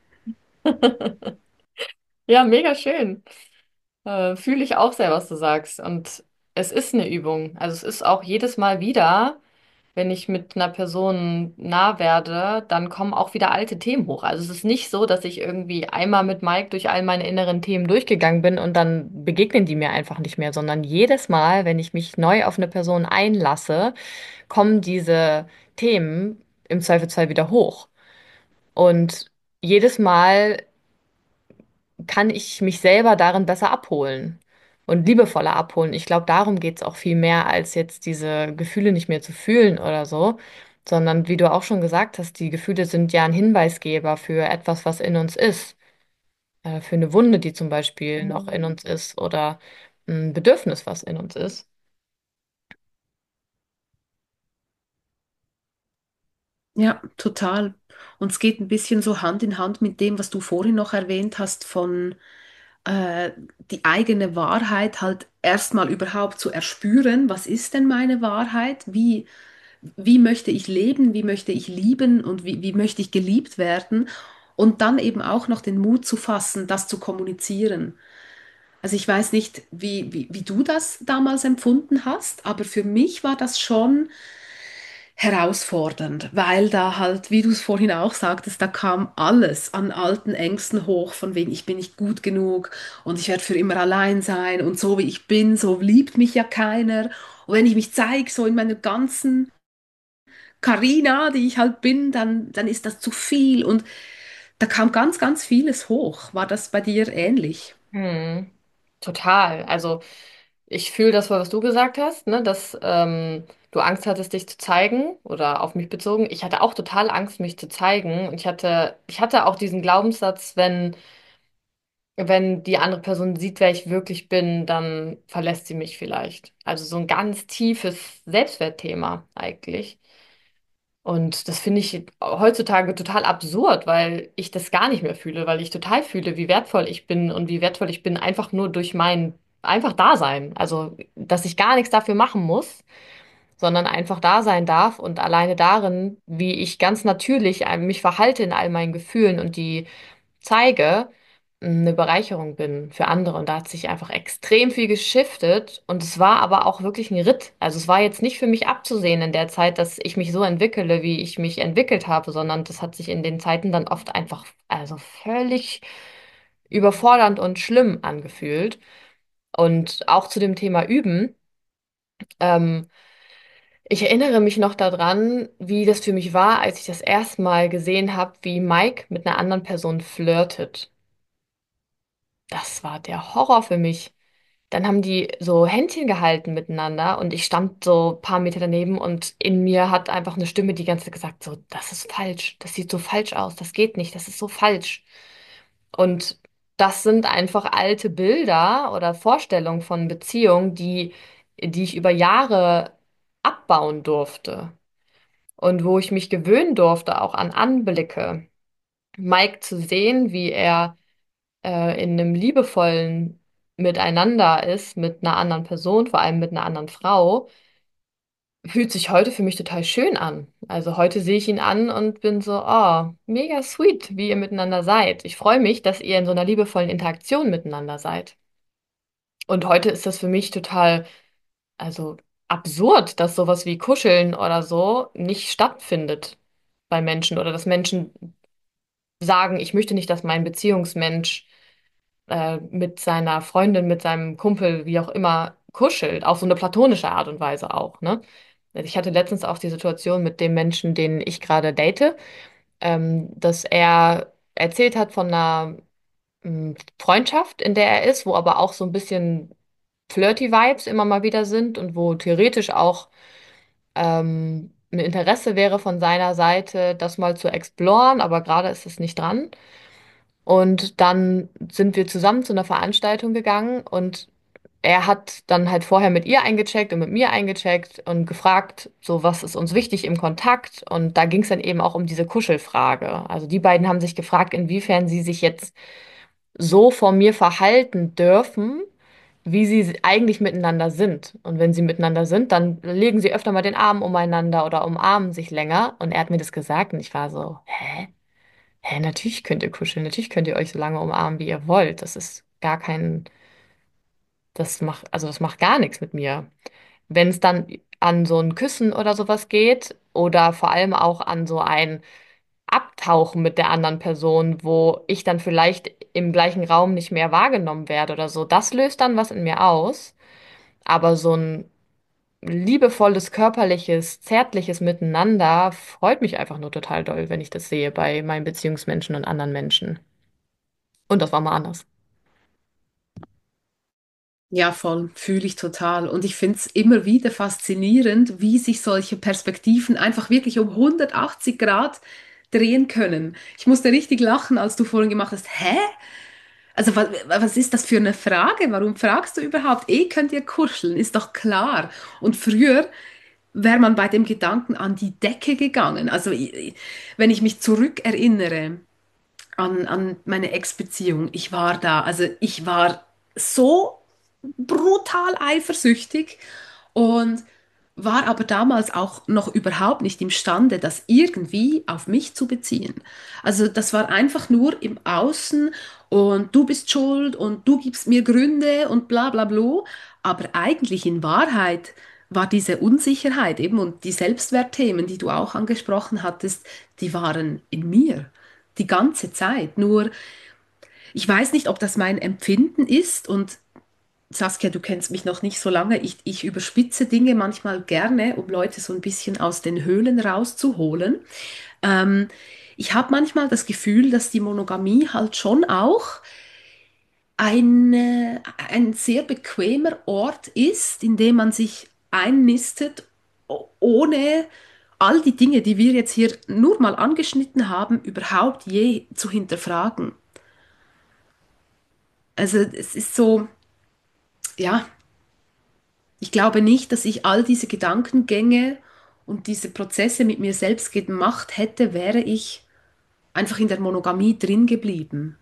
Ja, mega schön. Fühle ich auch sehr, was du sagst. Und es ist eine Übung. Also es ist auch jedes Mal wieder, wenn ich mit einer Person nah werde, dann kommen auch wieder alte Themen hoch. Also es ist nicht so, dass ich irgendwie einmal mit Mike durch all meine inneren Themen durchgegangen bin und dann begegnen die mir einfach nicht mehr, sondern jedes Mal, wenn ich mich neu auf eine Person einlasse, kommen diese Themen im Zweifelsfall wieder hoch. Und jedes Mal kann ich mich selber darin besser abholen und liebevoller abholen. Ich glaube, darum geht's auch viel mehr, als jetzt diese Gefühle nicht mehr zu fühlen oder so, sondern wie du auch schon gesagt hast, die Gefühle sind ja ein Hinweisgeber für etwas, was in uns ist, für eine Wunde, die zum Beispiel noch in uns ist oder ein Bedürfnis, was in uns ist. Ja, total. Und es geht ein bisschen so Hand in Hand mit dem, was du vorhin noch erwähnt hast, von äh, die eigene Wahrheit halt erstmal überhaupt zu erspüren. Was ist denn meine Wahrheit? Wie möchte ich leben? Wie möchte ich lieben? Und wie möchte ich geliebt werden? Und dann eben auch noch den Mut zu fassen, das zu kommunizieren. Also ich weiß nicht, wie du das damals empfunden hast, aber für mich war das schon herausfordernd, weil da halt, wie du es vorhin auch sagtest, da kam alles an alten Ängsten hoch, von wegen ich bin nicht gut genug und ich werde für immer allein sein und so wie ich bin, so liebt mich ja keiner. Und wenn ich mich zeige, so in meiner ganzen Carina, die ich halt bin, dann ist das zu viel und da kam ganz vieles hoch. War das bei dir ähnlich? Hm, total. Also ich fühle das, was du gesagt hast, ne, dass du Angst hattest, dich zu zeigen oder auf mich bezogen. Ich hatte auch total Angst, mich zu zeigen. Und ich hatte auch diesen Glaubenssatz, wenn die andere Person sieht, wer ich wirklich bin, dann verlässt sie mich vielleicht. Also so ein ganz tiefes Selbstwertthema eigentlich. Und das finde ich heutzutage total absurd, weil ich das gar nicht mehr fühle, weil ich total fühle, wie wertvoll ich bin und wie wertvoll ich bin einfach nur durch mein einfach Dasein. Also, dass ich gar nichts dafür machen muss, sondern einfach da sein darf und alleine darin, wie ich ganz natürlich mich verhalte in all meinen Gefühlen und die zeige, eine Bereicherung bin für andere. Und da hat sich einfach extrem viel geschiftet. Und es war aber auch wirklich ein Ritt. Also es war jetzt nicht für mich abzusehen in der Zeit, dass ich mich so entwickle, wie ich mich entwickelt habe, sondern das hat sich in den Zeiten dann oft einfach, also völlig überfordernd und schlimm angefühlt. Und auch zu dem Thema Üben. Ähm, Ich erinnere mich noch daran, wie das für mich war, als ich das erste Mal gesehen habe, wie Mike mit einer anderen Person flirtet. Das war der Horror für mich. Dann haben die so Händchen gehalten miteinander und ich stand so ein paar Meter daneben und in mir hat einfach eine Stimme die ganze Zeit gesagt, so, das ist falsch, das sieht so falsch aus, das geht nicht, das ist so falsch. Und das sind einfach alte Bilder oder Vorstellungen von Beziehungen, die ich über Jahre abbauen durfte und wo ich mich gewöhnen durfte, auch an Anblicke. Mike zu sehen, wie er in einem liebevollen Miteinander ist mit einer anderen Person, vor allem mit einer anderen Frau, fühlt sich heute für mich total schön an. Also heute sehe ich ihn an und bin so, oh, mega sweet, wie ihr miteinander seid. Ich freue mich, dass ihr in so einer liebevollen Interaktion miteinander seid. Und heute ist das für mich total, also absurd, dass sowas wie Kuscheln oder so nicht stattfindet bei Menschen oder dass Menschen sagen, ich möchte nicht, dass mein Beziehungsmensch mit seiner Freundin, mit seinem Kumpel, wie auch immer, kuschelt, auf so eine platonische Art und Weise auch, ne? Also ich hatte letztens auch die Situation mit dem Menschen, den ich gerade date, dass er erzählt hat von einer Freundschaft, in der er ist, wo aber auch so ein bisschen flirty Vibes immer mal wieder sind und wo theoretisch auch ein Interesse wäre von seiner Seite, das mal zu exploren, aber gerade ist es nicht dran. Und dann sind wir zusammen zu einer Veranstaltung gegangen und er hat dann halt vorher mit ihr eingecheckt und mit mir eingecheckt und gefragt, so was ist uns wichtig im Kontakt. Und da ging es dann eben auch um diese Kuschelfrage. Also die beiden haben sich gefragt, inwiefern sie sich jetzt so vor mir verhalten dürfen, wie sie eigentlich miteinander sind. Und wenn sie miteinander sind, dann legen sie öfter mal den Arm umeinander oder umarmen sich länger. Und er hat mir das gesagt und ich war so, hä? Hä, natürlich könnt ihr kuscheln, natürlich könnt ihr euch so lange umarmen, wie ihr wollt. Das ist gar kein, das macht gar nichts mit mir. Wenn es dann an so ein Küssen oder sowas geht oder vor allem auch an so ein Abtauchen mit der anderen Person, wo ich dann vielleicht im gleichen Raum nicht mehr wahrgenommen werde oder so, das löst dann was in mir aus. Aber so ein liebevolles, körperliches, zärtliches Miteinander freut mich einfach nur total doll, wenn ich das sehe bei meinen Beziehungsmenschen und anderen Menschen. Und das war mal anders. Ja, voll, fühle ich total. Und ich finde es immer wieder faszinierend, wie sich solche Perspektiven einfach wirklich um 180 Grad drehen können. Ich musste richtig lachen, als du vorhin gemacht hast, hä? Also was ist das für eine Frage? Warum fragst du überhaupt? Könnt ihr kuscheln, ist doch klar. Und früher wäre man bei dem Gedanken an die Decke gegangen. Also wenn ich mich zurückerinnere an meine Ex-Beziehung, ich war da, also ich war so brutal eifersüchtig und war aber damals auch noch überhaupt nicht imstande, das irgendwie auf mich zu beziehen. Also das war einfach nur im Außen und du bist schuld und du gibst mir Gründe und bla bla bla. Aber eigentlich in Wahrheit war diese Unsicherheit eben und die Selbstwertthemen, die du auch angesprochen hattest, die waren in mir die ganze Zeit. Nur ich weiß nicht, ob das mein Empfinden ist und Saskia, du kennst mich noch nicht so lange. Ich überspitze Dinge manchmal gerne, um Leute so ein bisschen aus den Höhlen rauszuholen. Ähm, Ich habe manchmal das Gefühl, dass die Monogamie halt schon auch ein sehr bequemer Ort ist, in dem man sich einnistet, ohne all die Dinge, die wir jetzt hier nur mal angeschnitten haben, überhaupt je zu hinterfragen. Also es ist so, ja. Ich glaube nicht, dass ich all diese Gedankengänge und diese Prozesse mit mir selbst gemacht hätte, wäre ich einfach in der Monogamie drin geblieben.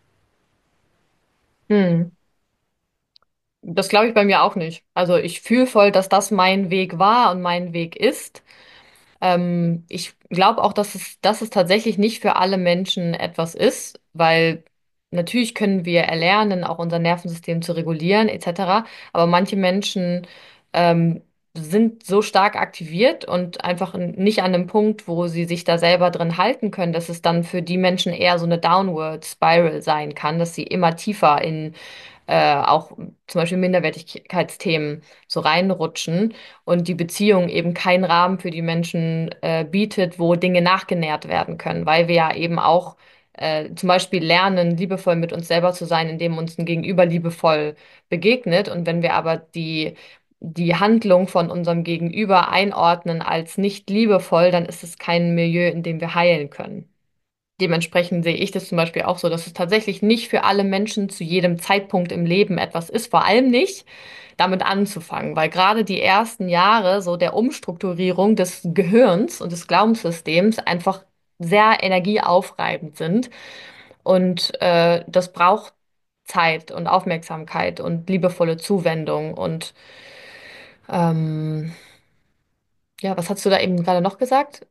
Hm. Das glaube ich bei mir auch nicht. Also ich fühle voll, dass das mein Weg war und mein Weg ist. Ich glaube auch, dass es tatsächlich nicht für alle Menschen etwas ist, weil natürlich können wir erlernen, auch unser Nervensystem zu regulieren, etc. Aber manche Menschen ähm, sind so stark aktiviert und einfach nicht an einem Punkt, wo sie sich da selber drin halten können, dass es dann für die Menschen eher so eine Downward Spiral sein kann, dass sie immer tiefer in auch zum Beispiel Minderwertigkeitsthemen so reinrutschen und die Beziehung eben keinen Rahmen für die Menschen bietet, wo Dinge nachgenährt werden können, weil wir ja eben auch zum Beispiel lernen, liebevoll mit uns selber zu sein, indem uns ein Gegenüber liebevoll begegnet. Und wenn wir aber die Handlung von unserem Gegenüber einordnen als nicht liebevoll, dann ist es kein Milieu, in dem wir heilen können. Dementsprechend sehe ich das zum Beispiel auch so, dass es tatsächlich nicht für alle Menschen zu jedem Zeitpunkt im Leben etwas ist, vor allem nicht damit anzufangen, weil gerade die ersten Jahre so der Umstrukturierung des Gehirns und des Glaubenssystems einfach sehr energieaufreibend sind und das braucht Zeit und Aufmerksamkeit und liebevolle Zuwendung und ähm, ja, was hast du da eben gerade noch gesagt?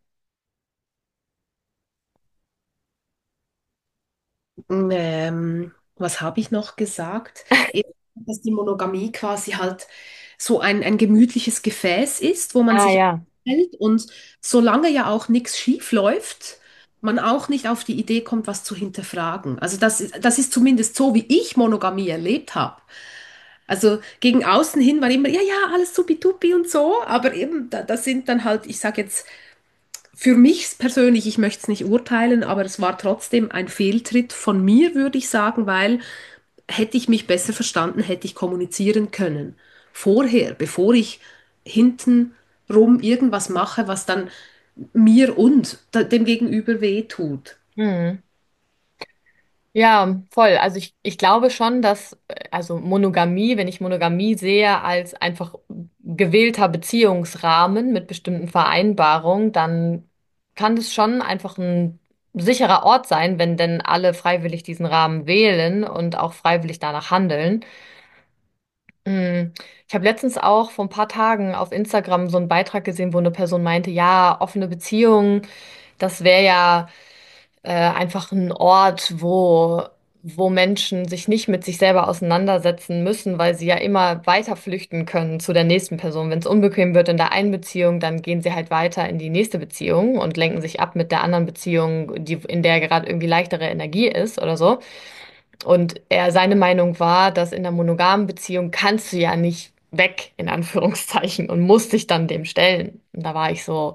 Was habe ich noch gesagt? Eben, dass die Monogamie quasi halt so ein gemütliches Gefäß ist, wo man Ah sich ja. hält und solange ja auch nichts schief läuft, man auch nicht auf die Idee kommt, was zu hinterfragen. Also das ist zumindest so, wie ich Monogamie erlebt habe. Also gegen außen hin war immer, ja, ja, alles supi-dupi und so, aber eben, das sind dann halt, ich sage jetzt, für mich persönlich, ich möchte es nicht urteilen, aber es war trotzdem ein Fehltritt von mir, würde ich sagen, weil hätte ich mich besser verstanden, hätte ich kommunizieren können. Vorher, bevor ich hintenrum irgendwas mache, was dann mir und dem Gegenüber wehtut. Hm. Ja, voll. Also ich glaube schon, dass, also Monogamie, wenn ich Monogamie sehe als einfach gewählter Beziehungsrahmen mit bestimmten Vereinbarungen, dann kann das schon einfach ein sicherer Ort sein, wenn denn alle freiwillig diesen Rahmen wählen und auch freiwillig danach handeln. Mm. Ich habe letztens auch vor ein paar Tagen auf Instagram so einen Beitrag gesehen, wo eine Person meinte, ja, offene Beziehungen, das wäre ja einfach ein Ort, wo Menschen sich nicht mit sich selber auseinandersetzen müssen, weil sie ja immer weiter flüchten können zu der nächsten Person. Wenn es unbequem wird in der einen Beziehung, dann gehen sie halt weiter in die nächste Beziehung und lenken sich ab mit der anderen Beziehung, in der gerade irgendwie leichtere Energie ist oder so. Und seine Meinung war, dass in einer monogamen Beziehung kannst du ja nicht weg, in Anführungszeichen, und musst dich dann dem stellen. Und da war ich so,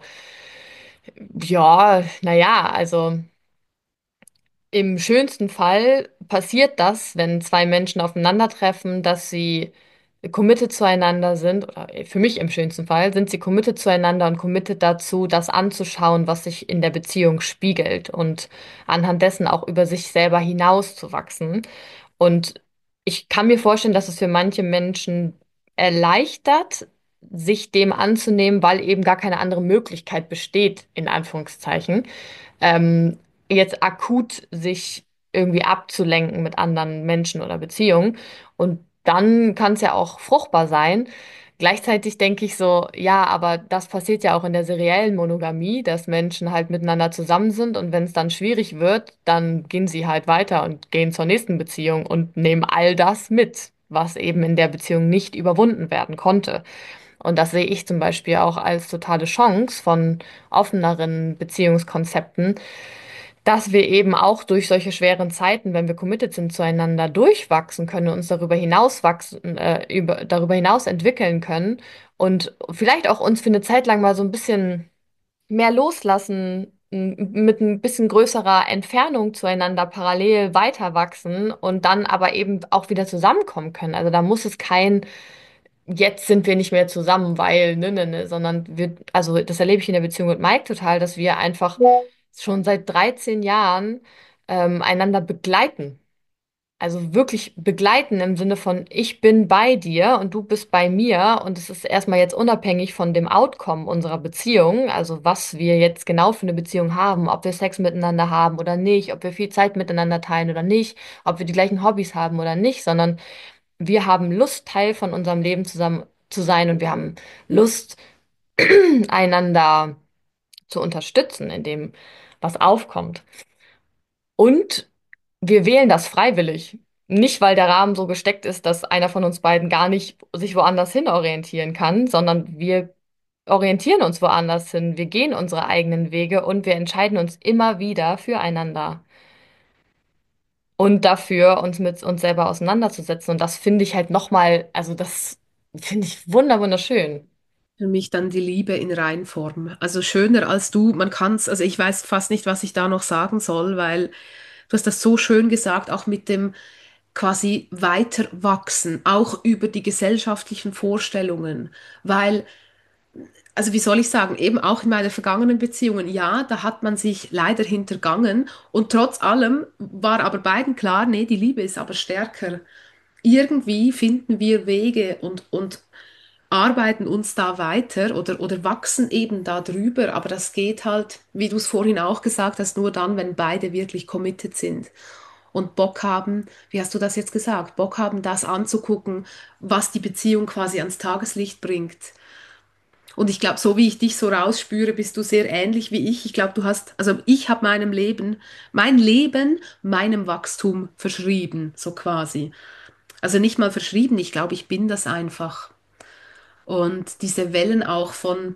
ja, naja, also. Im schönsten Fall passiert das, wenn zwei Menschen aufeinandertreffen, dass sie committed zueinander sind, oder für mich im schönsten Fall sind sie committed zueinander und committed dazu, das anzuschauen, was sich in der Beziehung spiegelt und anhand dessen auch über sich selber hinauszuwachsen. Und ich kann mir vorstellen, dass es für manche Menschen erleichtert, sich dem anzunehmen, weil eben gar keine andere Möglichkeit besteht, in Anführungszeichen, ähm, jetzt akut sich irgendwie abzulenken mit anderen Menschen oder Beziehungen. Und dann kann es ja auch fruchtbar sein. Gleichzeitig denke ich so, ja, aber das passiert ja auch in der seriellen Monogamie, dass Menschen halt miteinander zusammen sind und wenn es dann schwierig wird, dann gehen sie halt weiter und gehen zur nächsten Beziehung und nehmen all das mit, was eben in der Beziehung nicht überwunden werden konnte. Und das sehe ich zum Beispiel auch als totale Chance von offeneren Beziehungskonzepten, dass wir eben auch durch solche schweren Zeiten, wenn wir committed sind zueinander, durchwachsen können, uns darüber hinaus wachsen, darüber hinaus entwickeln können und vielleicht auch uns für eine Zeit lang mal so ein bisschen mehr loslassen, mit ein bisschen größerer Entfernung zueinander parallel weiter wachsen und dann aber eben auch wieder zusammenkommen können. Also da muss es kein jetzt sind wir nicht mehr zusammen, weil, ne, sondern also das erlebe ich in der Beziehung mit Mike total, dass wir einfach schon seit 13 Jahren einander begleiten. Also wirklich begleiten im Sinne von, ich bin bei dir und du bist bei mir und es ist erstmal jetzt unabhängig von dem Outcome unserer Beziehung, also was wir jetzt genau für eine Beziehung haben, ob wir Sex miteinander haben oder nicht, ob wir viel Zeit miteinander teilen oder nicht, ob wir die gleichen Hobbys haben oder nicht, sondern wir haben Lust, Teil von unserem Leben zusammen zu sein und wir haben Lust, einander zu unterstützen in dem, was aufkommt. Und wir wählen das freiwillig. Nicht, weil der Rahmen so gesteckt ist, dass einer von uns beiden gar nicht sich woanders hin orientieren kann, sondern wir orientieren uns woanders hin. Wir gehen unsere eigenen Wege und wir entscheiden uns immer wieder füreinander und dafür, uns mit uns selber auseinanderzusetzen. Und das finde ich halt nochmal, also das finde ich wunderschön. Für mich dann die Liebe in Reinform. Also schöner als du, man kann es, also ich weiß fast nicht, was ich da noch sagen soll, weil du hast das so schön gesagt, auch mit dem quasi weiter wachsen, auch über die gesellschaftlichen Vorstellungen, weil also wie soll ich sagen, eben auch in meinen vergangenen Beziehungen, ja, da hat man sich leider hintergangen und trotz allem war aber beiden klar, nee, die Liebe ist aber stärker. Irgendwie finden wir Wege und arbeiten uns da weiter oder wachsen eben da drüber, aber das geht halt, wie du es vorhin auch gesagt hast, nur dann, wenn beide wirklich committed sind und Bock haben, wie hast du das jetzt gesagt, Bock haben, das anzugucken, was die Beziehung quasi ans Tageslicht bringt. Und ich glaube, so wie ich dich so rausspüre, bist du sehr ähnlich wie ich. Ich glaube, du hast, also ich habe mein Leben meinem Wachstum verschrieben, so quasi. Also nicht mal verschrieben, ich glaube, ich bin das einfach. Und diese Wellen auch von,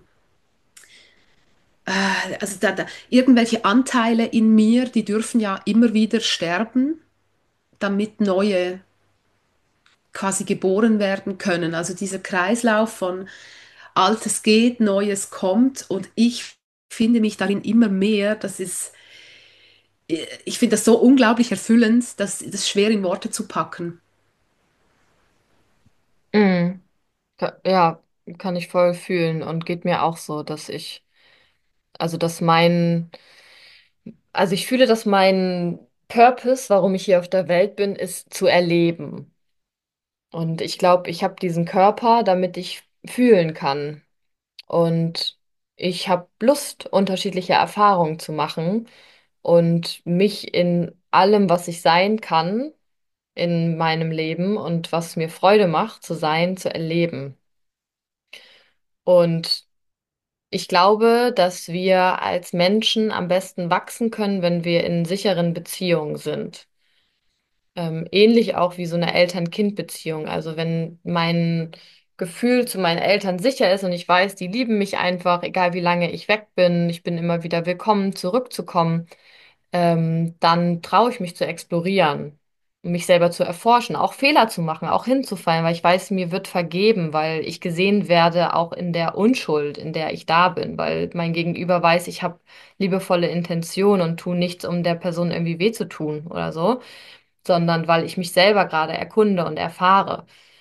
also irgendwelche Anteile in mir, die dürfen ja immer wieder sterben, damit neue quasi geboren werden können. Also dieser Kreislauf von Altes geht, Neues kommt und ich finde mich darin immer mehr. Ich finde das so unglaublich erfüllend, dass das schwer in Worte zu packen. Mm. Ja, kann ich voll fühlen und geht mir auch so, also dass also ich fühle, dass mein Purpose, warum ich hier auf der Welt bin, ist zu erleben. Und ich glaube, ich habe diesen Körper, damit ich fühlen kann. Und ich habe Lust, unterschiedliche Erfahrungen zu machen und mich in allem, was ich sein kann, in meinem Leben und was mir Freude macht, zu sein, zu erleben. Und ich glaube, dass wir als Menschen am besten wachsen können, wenn wir in sicheren Beziehungen sind. Ähnlich auch wie so eine Eltern-Kind-Beziehung. Also wenn mein Gefühl zu meinen Eltern sicher ist und ich weiß, die lieben mich einfach, egal wie lange ich weg bin, ich bin immer wieder willkommen, zurückzukommen, dann traue ich mich zu explorieren, mich selber zu erforschen, auch Fehler zu machen, auch hinzufallen, weil ich weiß, mir wird vergeben, weil ich gesehen werde, auch in der Unschuld, in der ich da bin, weil mein Gegenüber weiß, ich habe liebevolle Intention und tue nichts, um der Person irgendwie weh zu tun oder so, sondern weil ich mich selber gerade erkunde und erfahre.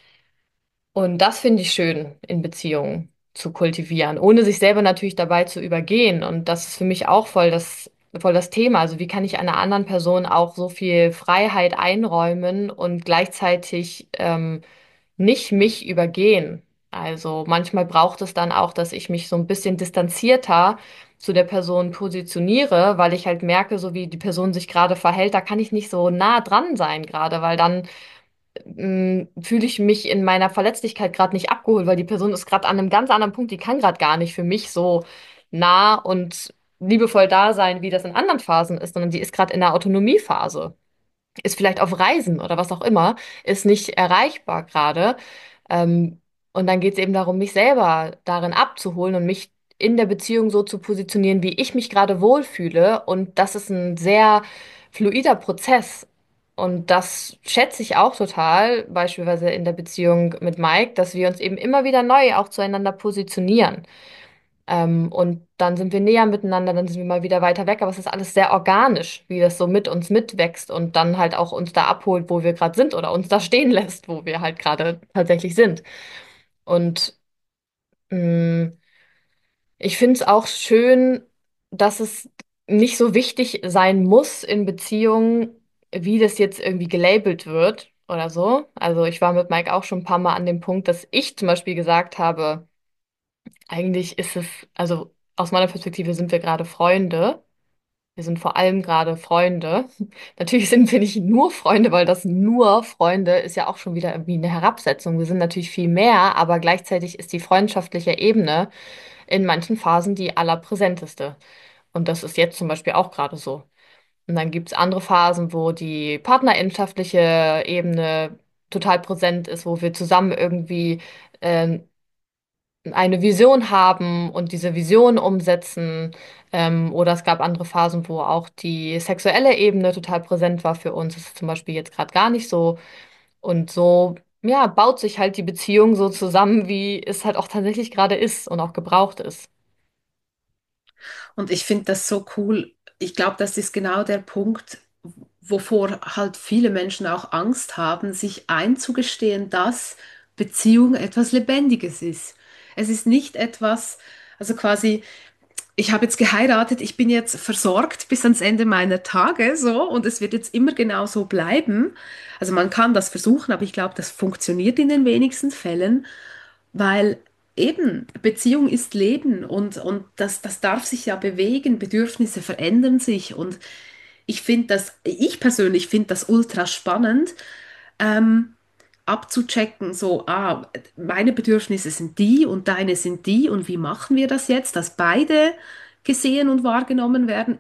Und das finde ich schön in Beziehungen zu kultivieren, ohne sich selber natürlich dabei zu übergehen. Und das ist für mich auch voll das Thema. Also wie kann ich einer anderen Person auch so viel Freiheit einräumen und gleichzeitig nicht mich übergehen? Also manchmal braucht es dann auch, dass ich mich so ein bisschen distanzierter zu der Person positioniere, weil ich halt merke, so wie die Person sich gerade verhält, da kann ich nicht so nah dran sein gerade, weil dann fühle ich mich in meiner Verletzlichkeit gerade nicht abgeholt, weil die Person ist gerade an einem ganz anderen Punkt, die kann gerade gar nicht für mich so nah und liebevoll da sein, wie das in anderen Phasen ist, sondern die ist gerade in der Autonomiephase, ist vielleicht auf Reisen oder was auch immer, ist nicht erreichbar gerade. Ähm, und dann geht es eben darum, mich selber darin abzuholen und mich in der Beziehung so zu positionieren, wie ich mich gerade wohlfühle. Und das ist ein sehr fluider Prozess. Und das schätze ich auch total, beispielsweise in der Beziehung mit Mike, dass wir uns eben immer wieder neu auch zueinander positionieren. Und dann sind wir näher miteinander, dann sind wir mal wieder weiter weg, aber es ist alles sehr organisch, wie das so mit uns mitwächst und dann halt auch uns da abholt, wo wir gerade sind oder uns da stehen lässt, wo wir halt gerade tatsächlich sind. Und mh, ich finde es auch schön, dass es nicht so wichtig sein muss in Beziehungen, wie das jetzt irgendwie gelabelt wird oder so. Also ich war mit Mike auch schon ein paar Mal an dem Punkt, dass ich zum Beispiel gesagt habe, eigentlich ist es, also aus meiner Perspektive sind wir gerade Freunde. Wir sind vor allem gerade Freunde. Natürlich sind wir nicht nur Freunde, weil das nur Freunde ist ja auch schon wieder irgendwie eine Herabsetzung. Wir sind natürlich viel mehr, aber gleichzeitig ist die freundschaftliche Ebene in manchen Phasen die allerpräsenteste. Und das ist jetzt zum Beispiel auch gerade so. Und dann gibt es andere Phasen, wo die partnerinschaftliche Ebene total präsent ist, wo wir zusammen irgendwie äh, eine Vision haben und diese Vision umsetzen. Oder es gab andere Phasen, wo auch die sexuelle Ebene total präsent war für uns. Das ist zum Beispiel jetzt gerade gar nicht so. Und so, ja, baut sich halt die Beziehung so zusammen, wie es halt auch tatsächlich gerade ist und auch gebraucht ist. Und ich finde das so cool. Ich glaube, das ist genau der Punkt, wovor halt viele Menschen auch Angst haben, sich einzugestehen, dass Beziehung etwas Lebendiges ist. Es ist nicht etwas, also quasi, ich habe jetzt geheiratet, ich bin jetzt versorgt bis ans Ende meiner Tage, so, und es wird jetzt immer genau so bleiben. Also man kann das versuchen, aber ich glaube, das funktioniert in den wenigsten Fällen. Weil eben Beziehung ist Leben und das darf sich ja bewegen, Bedürfnisse verändern sich und ich persönlich finde das ultra spannend, ähm, abzuchecken, so, meine Bedürfnisse sind die und deine sind die und wie machen wir das jetzt, dass beide gesehen und wahrgenommen werden.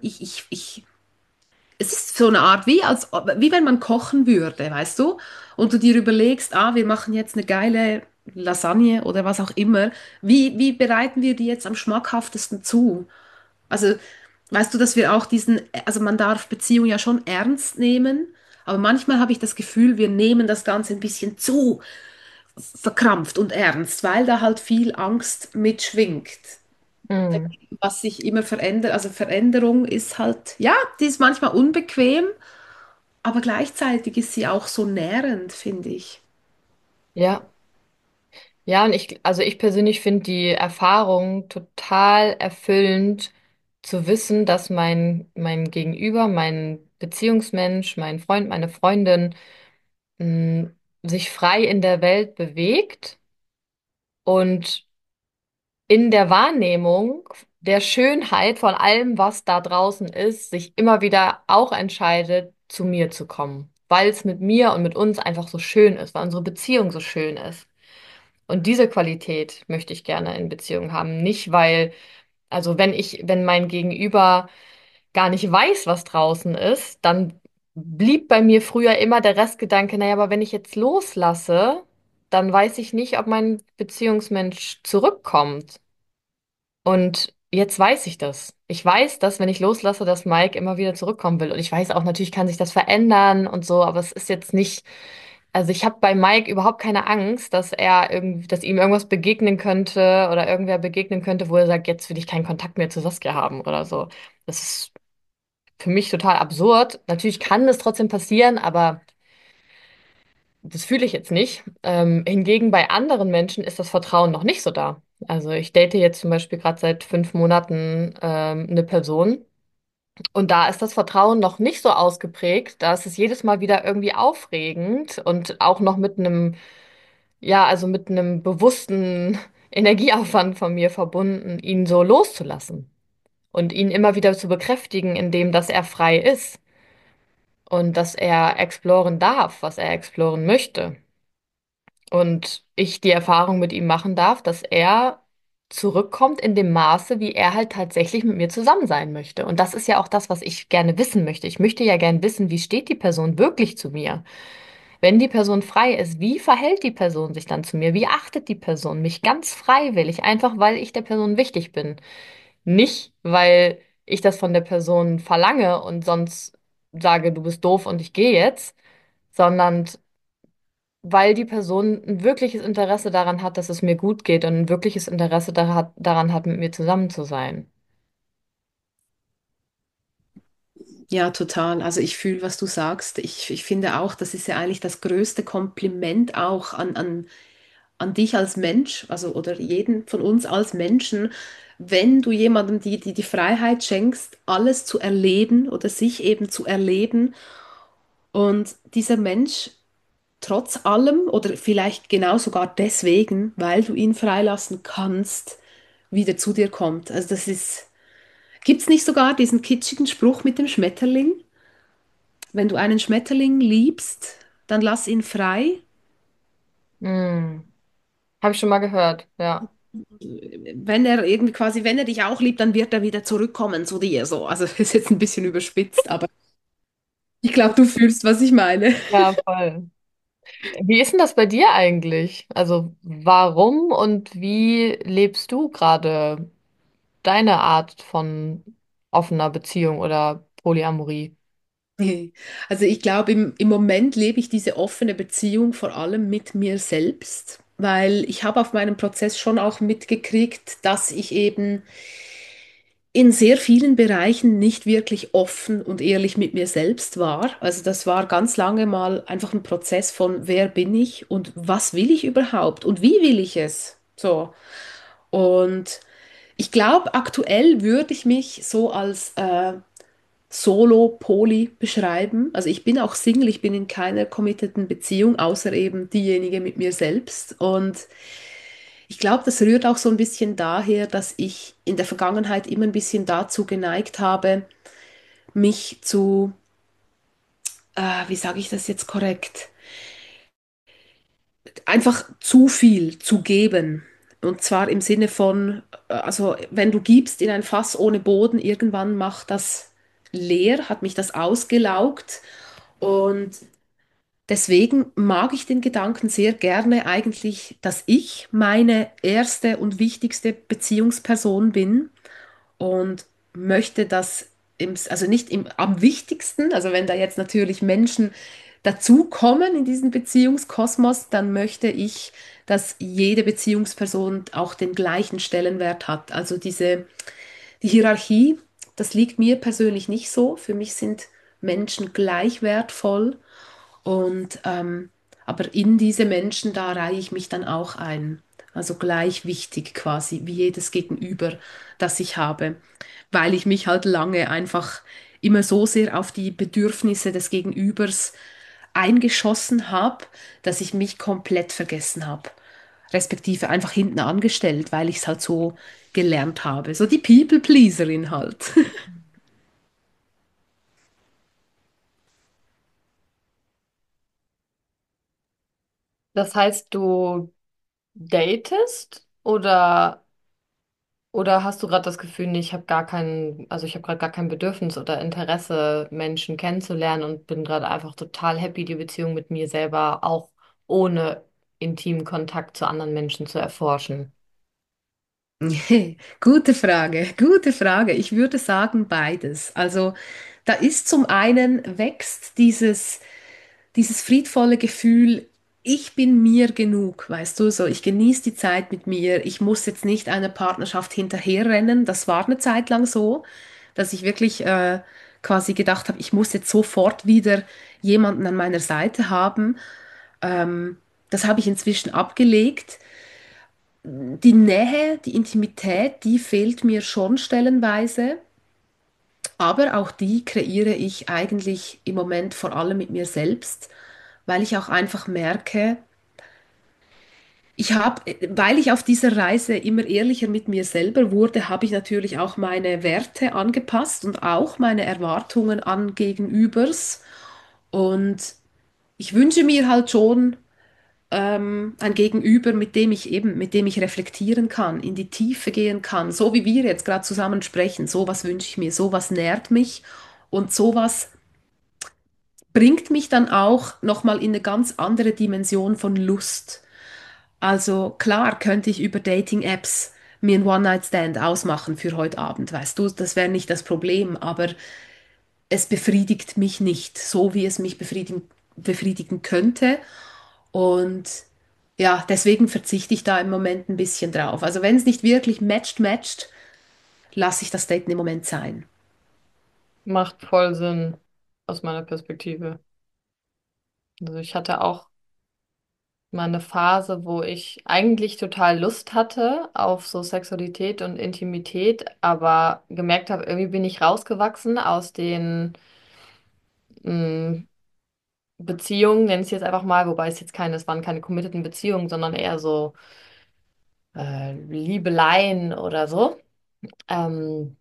Es ist so eine Art wie wenn man kochen würde, weißt du? Und du dir überlegst, wir machen jetzt eine geile Lasagne oder was auch immer. Wie bereiten wir die jetzt am schmackhaftesten zu? Also, weißt du, dass wir auch also man darf Beziehung ja schon ernst nehmen, aber manchmal habe ich das Gefühl, wir nehmen das Ganze ein bisschen zu verkrampft und ernst, weil da halt viel Angst mitschwingt, Mhm. was sich immer verändert. Also Veränderung ist halt, ja, die ist manchmal unbequem. Aber gleichzeitig ist sie auch so nährend, finde ich. Ja. Ja, und also ich persönlich finde die Erfahrung total erfüllend zu wissen, dass mein Gegenüber, mein Beziehungsmensch, mein Freund, meine Freundin, mh, sich frei in der Welt bewegt und in der Wahrnehmung der Schönheit von allem, was da draußen ist, sich immer wieder auch entscheidet, zu mir zu kommen. weil es mit mir und mit uns einfach so schön ist, weil unsere Beziehung so schön ist. Und diese Qualität möchte ich gerne in Beziehung haben. Nicht, weil, also wenn mein Gegenüber gar nicht weiß, was draußen ist, dann blieb bei mir früher immer der Restgedanke, naja, aber wenn ich jetzt loslasse, dann weiß ich nicht, ob mein Beziehungsmensch zurückkommt. Und jetzt weiß ich das. Ich weiß, dass wenn ich loslasse, dass Mike immer wieder zurückkommen will. Und ich weiß auch, natürlich kann sich das verändern und so, aber es ist jetzt nicht, also ich habe bei Mike überhaupt keine Angst, dass er irgendwie, dass ihm irgendwas begegnen könnte oder irgendwer begegnen könnte, wo er sagt, jetzt will ich keinen Kontakt mehr zu Saskia haben oder so. Das ist für mich total absurd. Natürlich kann es trotzdem passieren, aber das fühle ich jetzt nicht. Hingegen bei anderen Menschen ist das Vertrauen noch nicht so da. Also ich date jetzt zum Beispiel gerade seit 5 Monaten eine Person und da ist das Vertrauen noch nicht so ausgeprägt. Da ist es jedes Mal wieder irgendwie aufregend und auch noch mit einem, ja, also mit einem bewussten Energieaufwand von mir verbunden, ihn so loszulassen und ihn immer wieder zu bekräftigen, indem dass er frei ist und dass er exploren darf, was er exploren möchte. Und ich die Erfahrung mit ihm machen darf, dass er zurückkommt in dem Maße, wie er halt tatsächlich mit mir zusammen sein möchte. Und das ist ja auch das, was ich gerne wissen möchte. Ich möchte ja gerne wissen, wie steht die Person wirklich zu mir? Wenn die Person frei ist, wie verhält die Person sich dann zu mir? Wie achtet die Person mich ganz freiwillig, einfach weil ich der Person wichtig bin? Nicht, weil ich das von der Person verlange und sonst sage, du bist doof und ich gehe jetzt, sondern weil die Person ein wirkliches Interesse daran hat, dass es mir gut geht und ein wirkliches Interesse daran hat, mit mir zusammen zu sein. Ja, total. Also ich fühle, was du sagst. Ich finde auch, das ist ja eigentlich das größte Kompliment auch an dich als Mensch, also oder jeden von uns als Menschen, wenn du jemandem die Freiheit schenkst, alles zu erleben oder sich eben zu erleben und dieser Mensch trotz allem oder vielleicht genau sogar deswegen, weil du ihn freilassen kannst, wieder zu dir kommt. Also das ist, gibt es nicht sogar diesen kitschigen Spruch mit dem Schmetterling? Wenn du einen Schmetterling liebst, dann lass ihn frei. Hm. Habe ich schon mal gehört, ja. Wenn er irgendwie quasi, wenn er dich auch liebt, dann wird er wieder zurückkommen zu dir. So, also ist jetzt ein bisschen überspitzt, aber ich glaube, du fühlst, was ich meine. Ja, voll. Wie ist denn das bei dir eigentlich? Also, warum und wie lebst du gerade deine Art von offener Beziehung oder Polyamorie? Also ich glaube, im Moment lebe ich diese offene Beziehung vor allem mit mir selbst, weil ich habe auf meinem Prozess schon auch mitgekriegt, dass ich eben in sehr vielen Bereichen nicht wirklich offen und ehrlich mit mir selbst war. Also das war ganz lange mal einfach ein Prozess von, wer bin ich und was will ich überhaupt und wie will ich es? So. Und ich glaube, aktuell würde ich mich so als Solo-Poly beschreiben. Also ich bin auch Single, ich bin in keiner committeden Beziehung, außer eben diejenige mit mir selbst. Und ich glaube, das rührt auch so ein bisschen daher, dass ich in der Vergangenheit immer ein bisschen dazu geneigt habe, mich zu, wie sage ich das jetzt korrekt, einfach zu viel zu geben. Und zwar im Sinne von, also wenn du gibst in ein Fass ohne Boden, irgendwann macht das leer, hat mich das ausgelaugt. Und deswegen mag ich den Gedanken sehr gerne eigentlich, dass ich meine erste und wichtigste Beziehungsperson bin und möchte das also nicht am wichtigsten, also wenn da jetzt natürlich Menschen dazukommen in diesen Beziehungskosmos, dann möchte ich, dass jede Beziehungsperson auch den gleichen Stellenwert hat. Also die Hierarchie, das liegt mir persönlich nicht so. Für mich sind Menschen gleich wertvoll und aber in diese Menschen, da reihe ich mich dann auch ein. Also gleich wichtig quasi, wie jedes Gegenüber, das ich habe, weil ich mich halt lange einfach immer so sehr auf die Bedürfnisse des Gegenübers eingeschossen habe, dass ich mich komplett vergessen habe. Respektive einfach hinten angestellt, weil ich es halt so gelernt habe. So die People-Pleaserin halt. Das heißt, du datest oder hast du gerade das Gefühl, nee, ich habe gar keinen, also ich habe gerade gar kein Bedürfnis oder Interesse, Menschen kennenzulernen und bin gerade einfach total happy, die Beziehung mit mir selber auch ohne intimen Kontakt zu anderen Menschen zu erforschen? Gute Frage, gute Frage. Ich würde sagen beides. Also da ist zum einen wächst dieses friedvolle Gefühl, ich bin mir genug, weißt du, so ich genieße die Zeit mit mir, ich muss jetzt nicht einer Partnerschaft hinterherrennen. Das war eine Zeit lang so, dass ich wirklich quasi gedacht habe, ich muss jetzt sofort wieder jemanden an meiner Seite haben. Das habe ich inzwischen abgelegt. Die Nähe, die Intimität, die fehlt mir schon stellenweise, aber auch die kreiere ich eigentlich im Moment vor allem mit mir selbst, weil ich auch einfach merke, weil ich auf dieser Reise immer ehrlicher mit mir selber wurde, habe ich natürlich auch meine Werte angepasst und auch meine Erwartungen an Gegenübers. Und ich wünsche mir halt schon, ein Gegenüber, mit dem ich reflektieren kann, in die Tiefe gehen kann, so wie wir jetzt gerade zusammen sprechen. Sowas wünsche ich mir, sowas nährt mich und sowas bringt mich dann auch nochmal in eine ganz andere Dimension von Lust. Also klar könnte ich über Dating-Apps mir einen One-Night-Stand ausmachen für heute Abend, weißt du, das wäre nicht das Problem, aber es befriedigt mich nicht, so wie es mich befriedigen könnte. Und ja, deswegen verzichte ich da im Moment ein bisschen drauf. Also wenn es nicht wirklich matcht, lasse ich das Daten im Moment sein. Macht voll Sinn aus meiner Perspektive. Also ich hatte auch mal eine Phase, wo ich eigentlich total Lust hatte auf so Sexualität und Intimität, aber gemerkt habe, irgendwie bin ich rausgewachsen aus den mh, Beziehungen, nenne ich es jetzt einfach mal, wobei es waren keine committeden Beziehungen, sondern eher so Liebeleien oder so, ähm,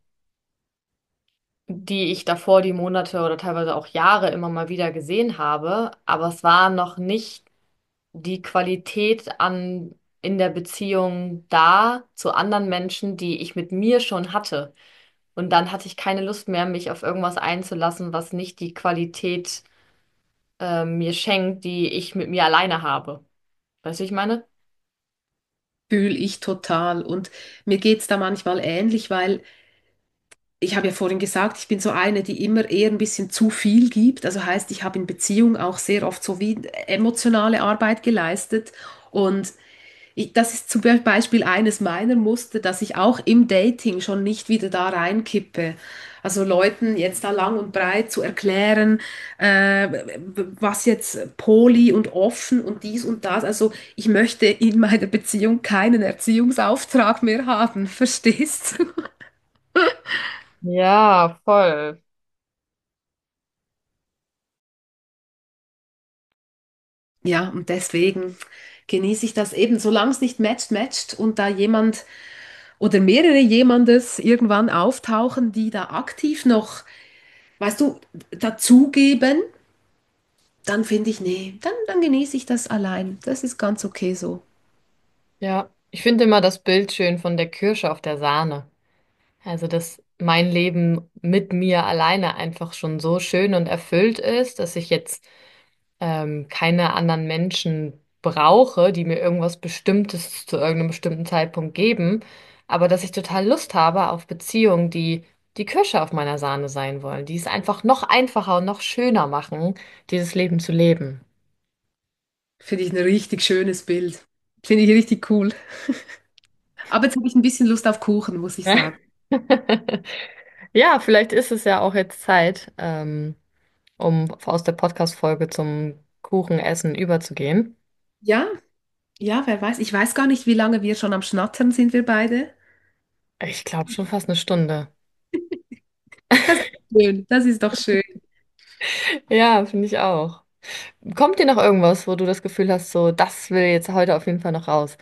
die ich davor die Monate oder teilweise auch Jahre immer mal wieder gesehen habe, aber es war noch nicht die Qualität in der Beziehung da zu anderen Menschen, die ich mit mir schon hatte. Und dann hatte ich keine Lust mehr, mich auf irgendwas einzulassen, was nicht die Qualität mir schenkt, die ich mit mir alleine habe. Weißt du, wie ich meine? Fühle ich total. Und mir geht es da manchmal ähnlich, weil ich habe ja vorhin gesagt, ich bin so eine, die immer eher ein bisschen zu viel gibt. Also heißt, ich habe in Beziehung auch sehr oft so wie emotionale Arbeit geleistet. Und das ist zum Beispiel eines meiner Muster, dass ich auch im Dating schon nicht wieder da reinkippe. Also Leuten jetzt da lang und breit zu erklären, äh, was jetzt poly und offen und dies und das. Also ich möchte in meiner Beziehung keinen Erziehungsauftrag mehr haben, verstehst du? Ja, voll. Ja, und deswegen genieße ich das eben, solange es nicht matcht und da jemand oder mehrere jemandes irgendwann auftauchen, die da aktiv noch, weißt du, dazugeben, dann finde ich, nee, dann genieße ich das allein. Das ist ganz okay so. Ja, ich finde immer das Bild schön von der Kirsche auf der Sahne. Also, dass mein Leben mit mir alleine einfach schon so schön und erfüllt ist, dass ich jetzt keine anderen Menschen brauche, die mir irgendwas Bestimmtes zu irgendeinem bestimmten Zeitpunkt geben, aber dass ich total Lust habe auf Beziehungen, die die Kirsche auf meiner Sahne sein wollen, die es einfach noch einfacher und noch schöner machen, dieses Leben zu leben. Finde ich ein richtig schönes Bild. Finde ich richtig cool. Aber jetzt habe ich ein bisschen Lust auf Kuchen, muss ich sagen. Ja, vielleicht ist es ja auch jetzt Zeit, um aus der Podcast-Folge zum Kuchenessen überzugehen. Ja, ja, wer weiß. Ich weiß gar nicht, wie lange wir schon am Schnattern sind, wir beide. Ich glaube schon fast eine Stunde. Das ist schön. Das ist doch schön. Ja, finde ich auch. Kommt dir noch irgendwas, wo du das Gefühl hast, so, das will jetzt heute auf jeden Fall noch raus?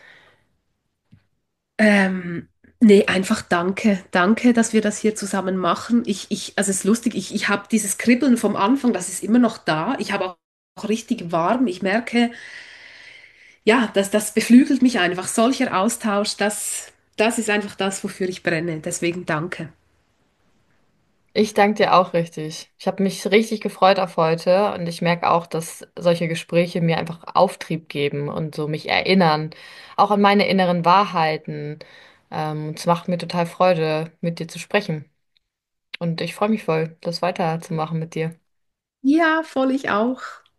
Ähm, nee, einfach danke. Danke, dass wir das hier zusammen machen. Also es ist lustig, ich habe dieses Kribbeln vom Anfang, das ist immer noch da. Ich habe auch richtig warm. Ich merke, ja, das beflügelt mich einfach. Solcher Austausch, das ist einfach das, wofür ich brenne. Deswegen danke. Ich danke dir auch richtig. Ich habe mich richtig gefreut auf heute und ich merke auch, dass solche Gespräche mir einfach Auftrieb geben und so mich erinnern, auch an meine inneren Wahrheiten. Und es macht mir total Freude, mit dir zu sprechen. Und ich freue mich voll, das weiterzumachen mit dir. Ja, voll ich auch.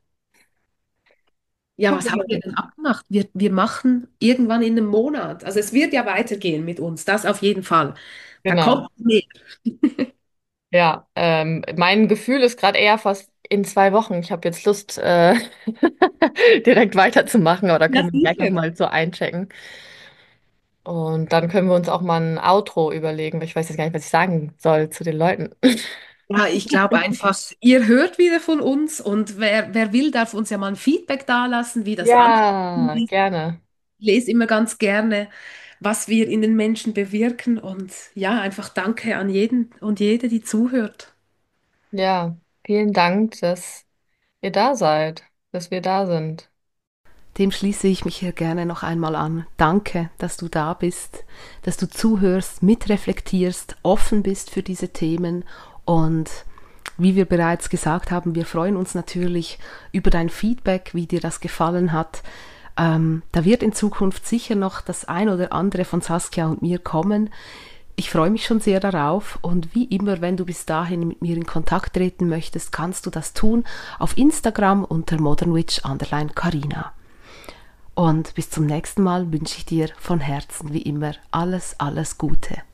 Ja, was haben wir Cool. denn abgemacht? Wir machen irgendwann in einem Monat. Also es wird ja weitergehen mit uns, das auf jeden Fall. Da kommt Genau. mehr. Ja, mein Gefühl ist gerade eher fast in 2 Wochen. Ich habe jetzt Lust, direkt weiterzumachen, aber da Ja, können wir gleich sicher. nochmal so einchecken. Und dann können wir uns auch mal ein Outro überlegen, weil ich weiß jetzt gar nicht, was ich sagen soll zu den Leuten. Ja, ich glaube einfach, ihr hört wieder von uns und wer will, darf uns ja mal ein Feedback dalassen, wie das ankommt. Ja, gerne. Ich lese immer ganz gerne, was wir in den Menschen bewirken und ja, einfach danke an jeden und jede, die zuhört. Ja, vielen Dank, dass ihr da seid, dass wir da sind. Dem schließe ich mich hier gerne noch einmal an. Danke, dass du da bist, dass du zuhörst, mitreflektierst, offen bist für diese Themen und wie wir bereits gesagt haben, wir freuen uns natürlich über dein Feedback, wie dir das gefallen hat. Da wird in Zukunft sicher noch das ein oder andere von Saskia und mir kommen. Ich freue mich schon sehr darauf und wie immer, wenn du bis dahin mit mir in Kontakt treten möchtest, kannst du das tun auf Instagram unter modernwitch_Carina. Und bis zum nächsten Mal wünsche ich dir von Herzen wie immer alles, alles Gute.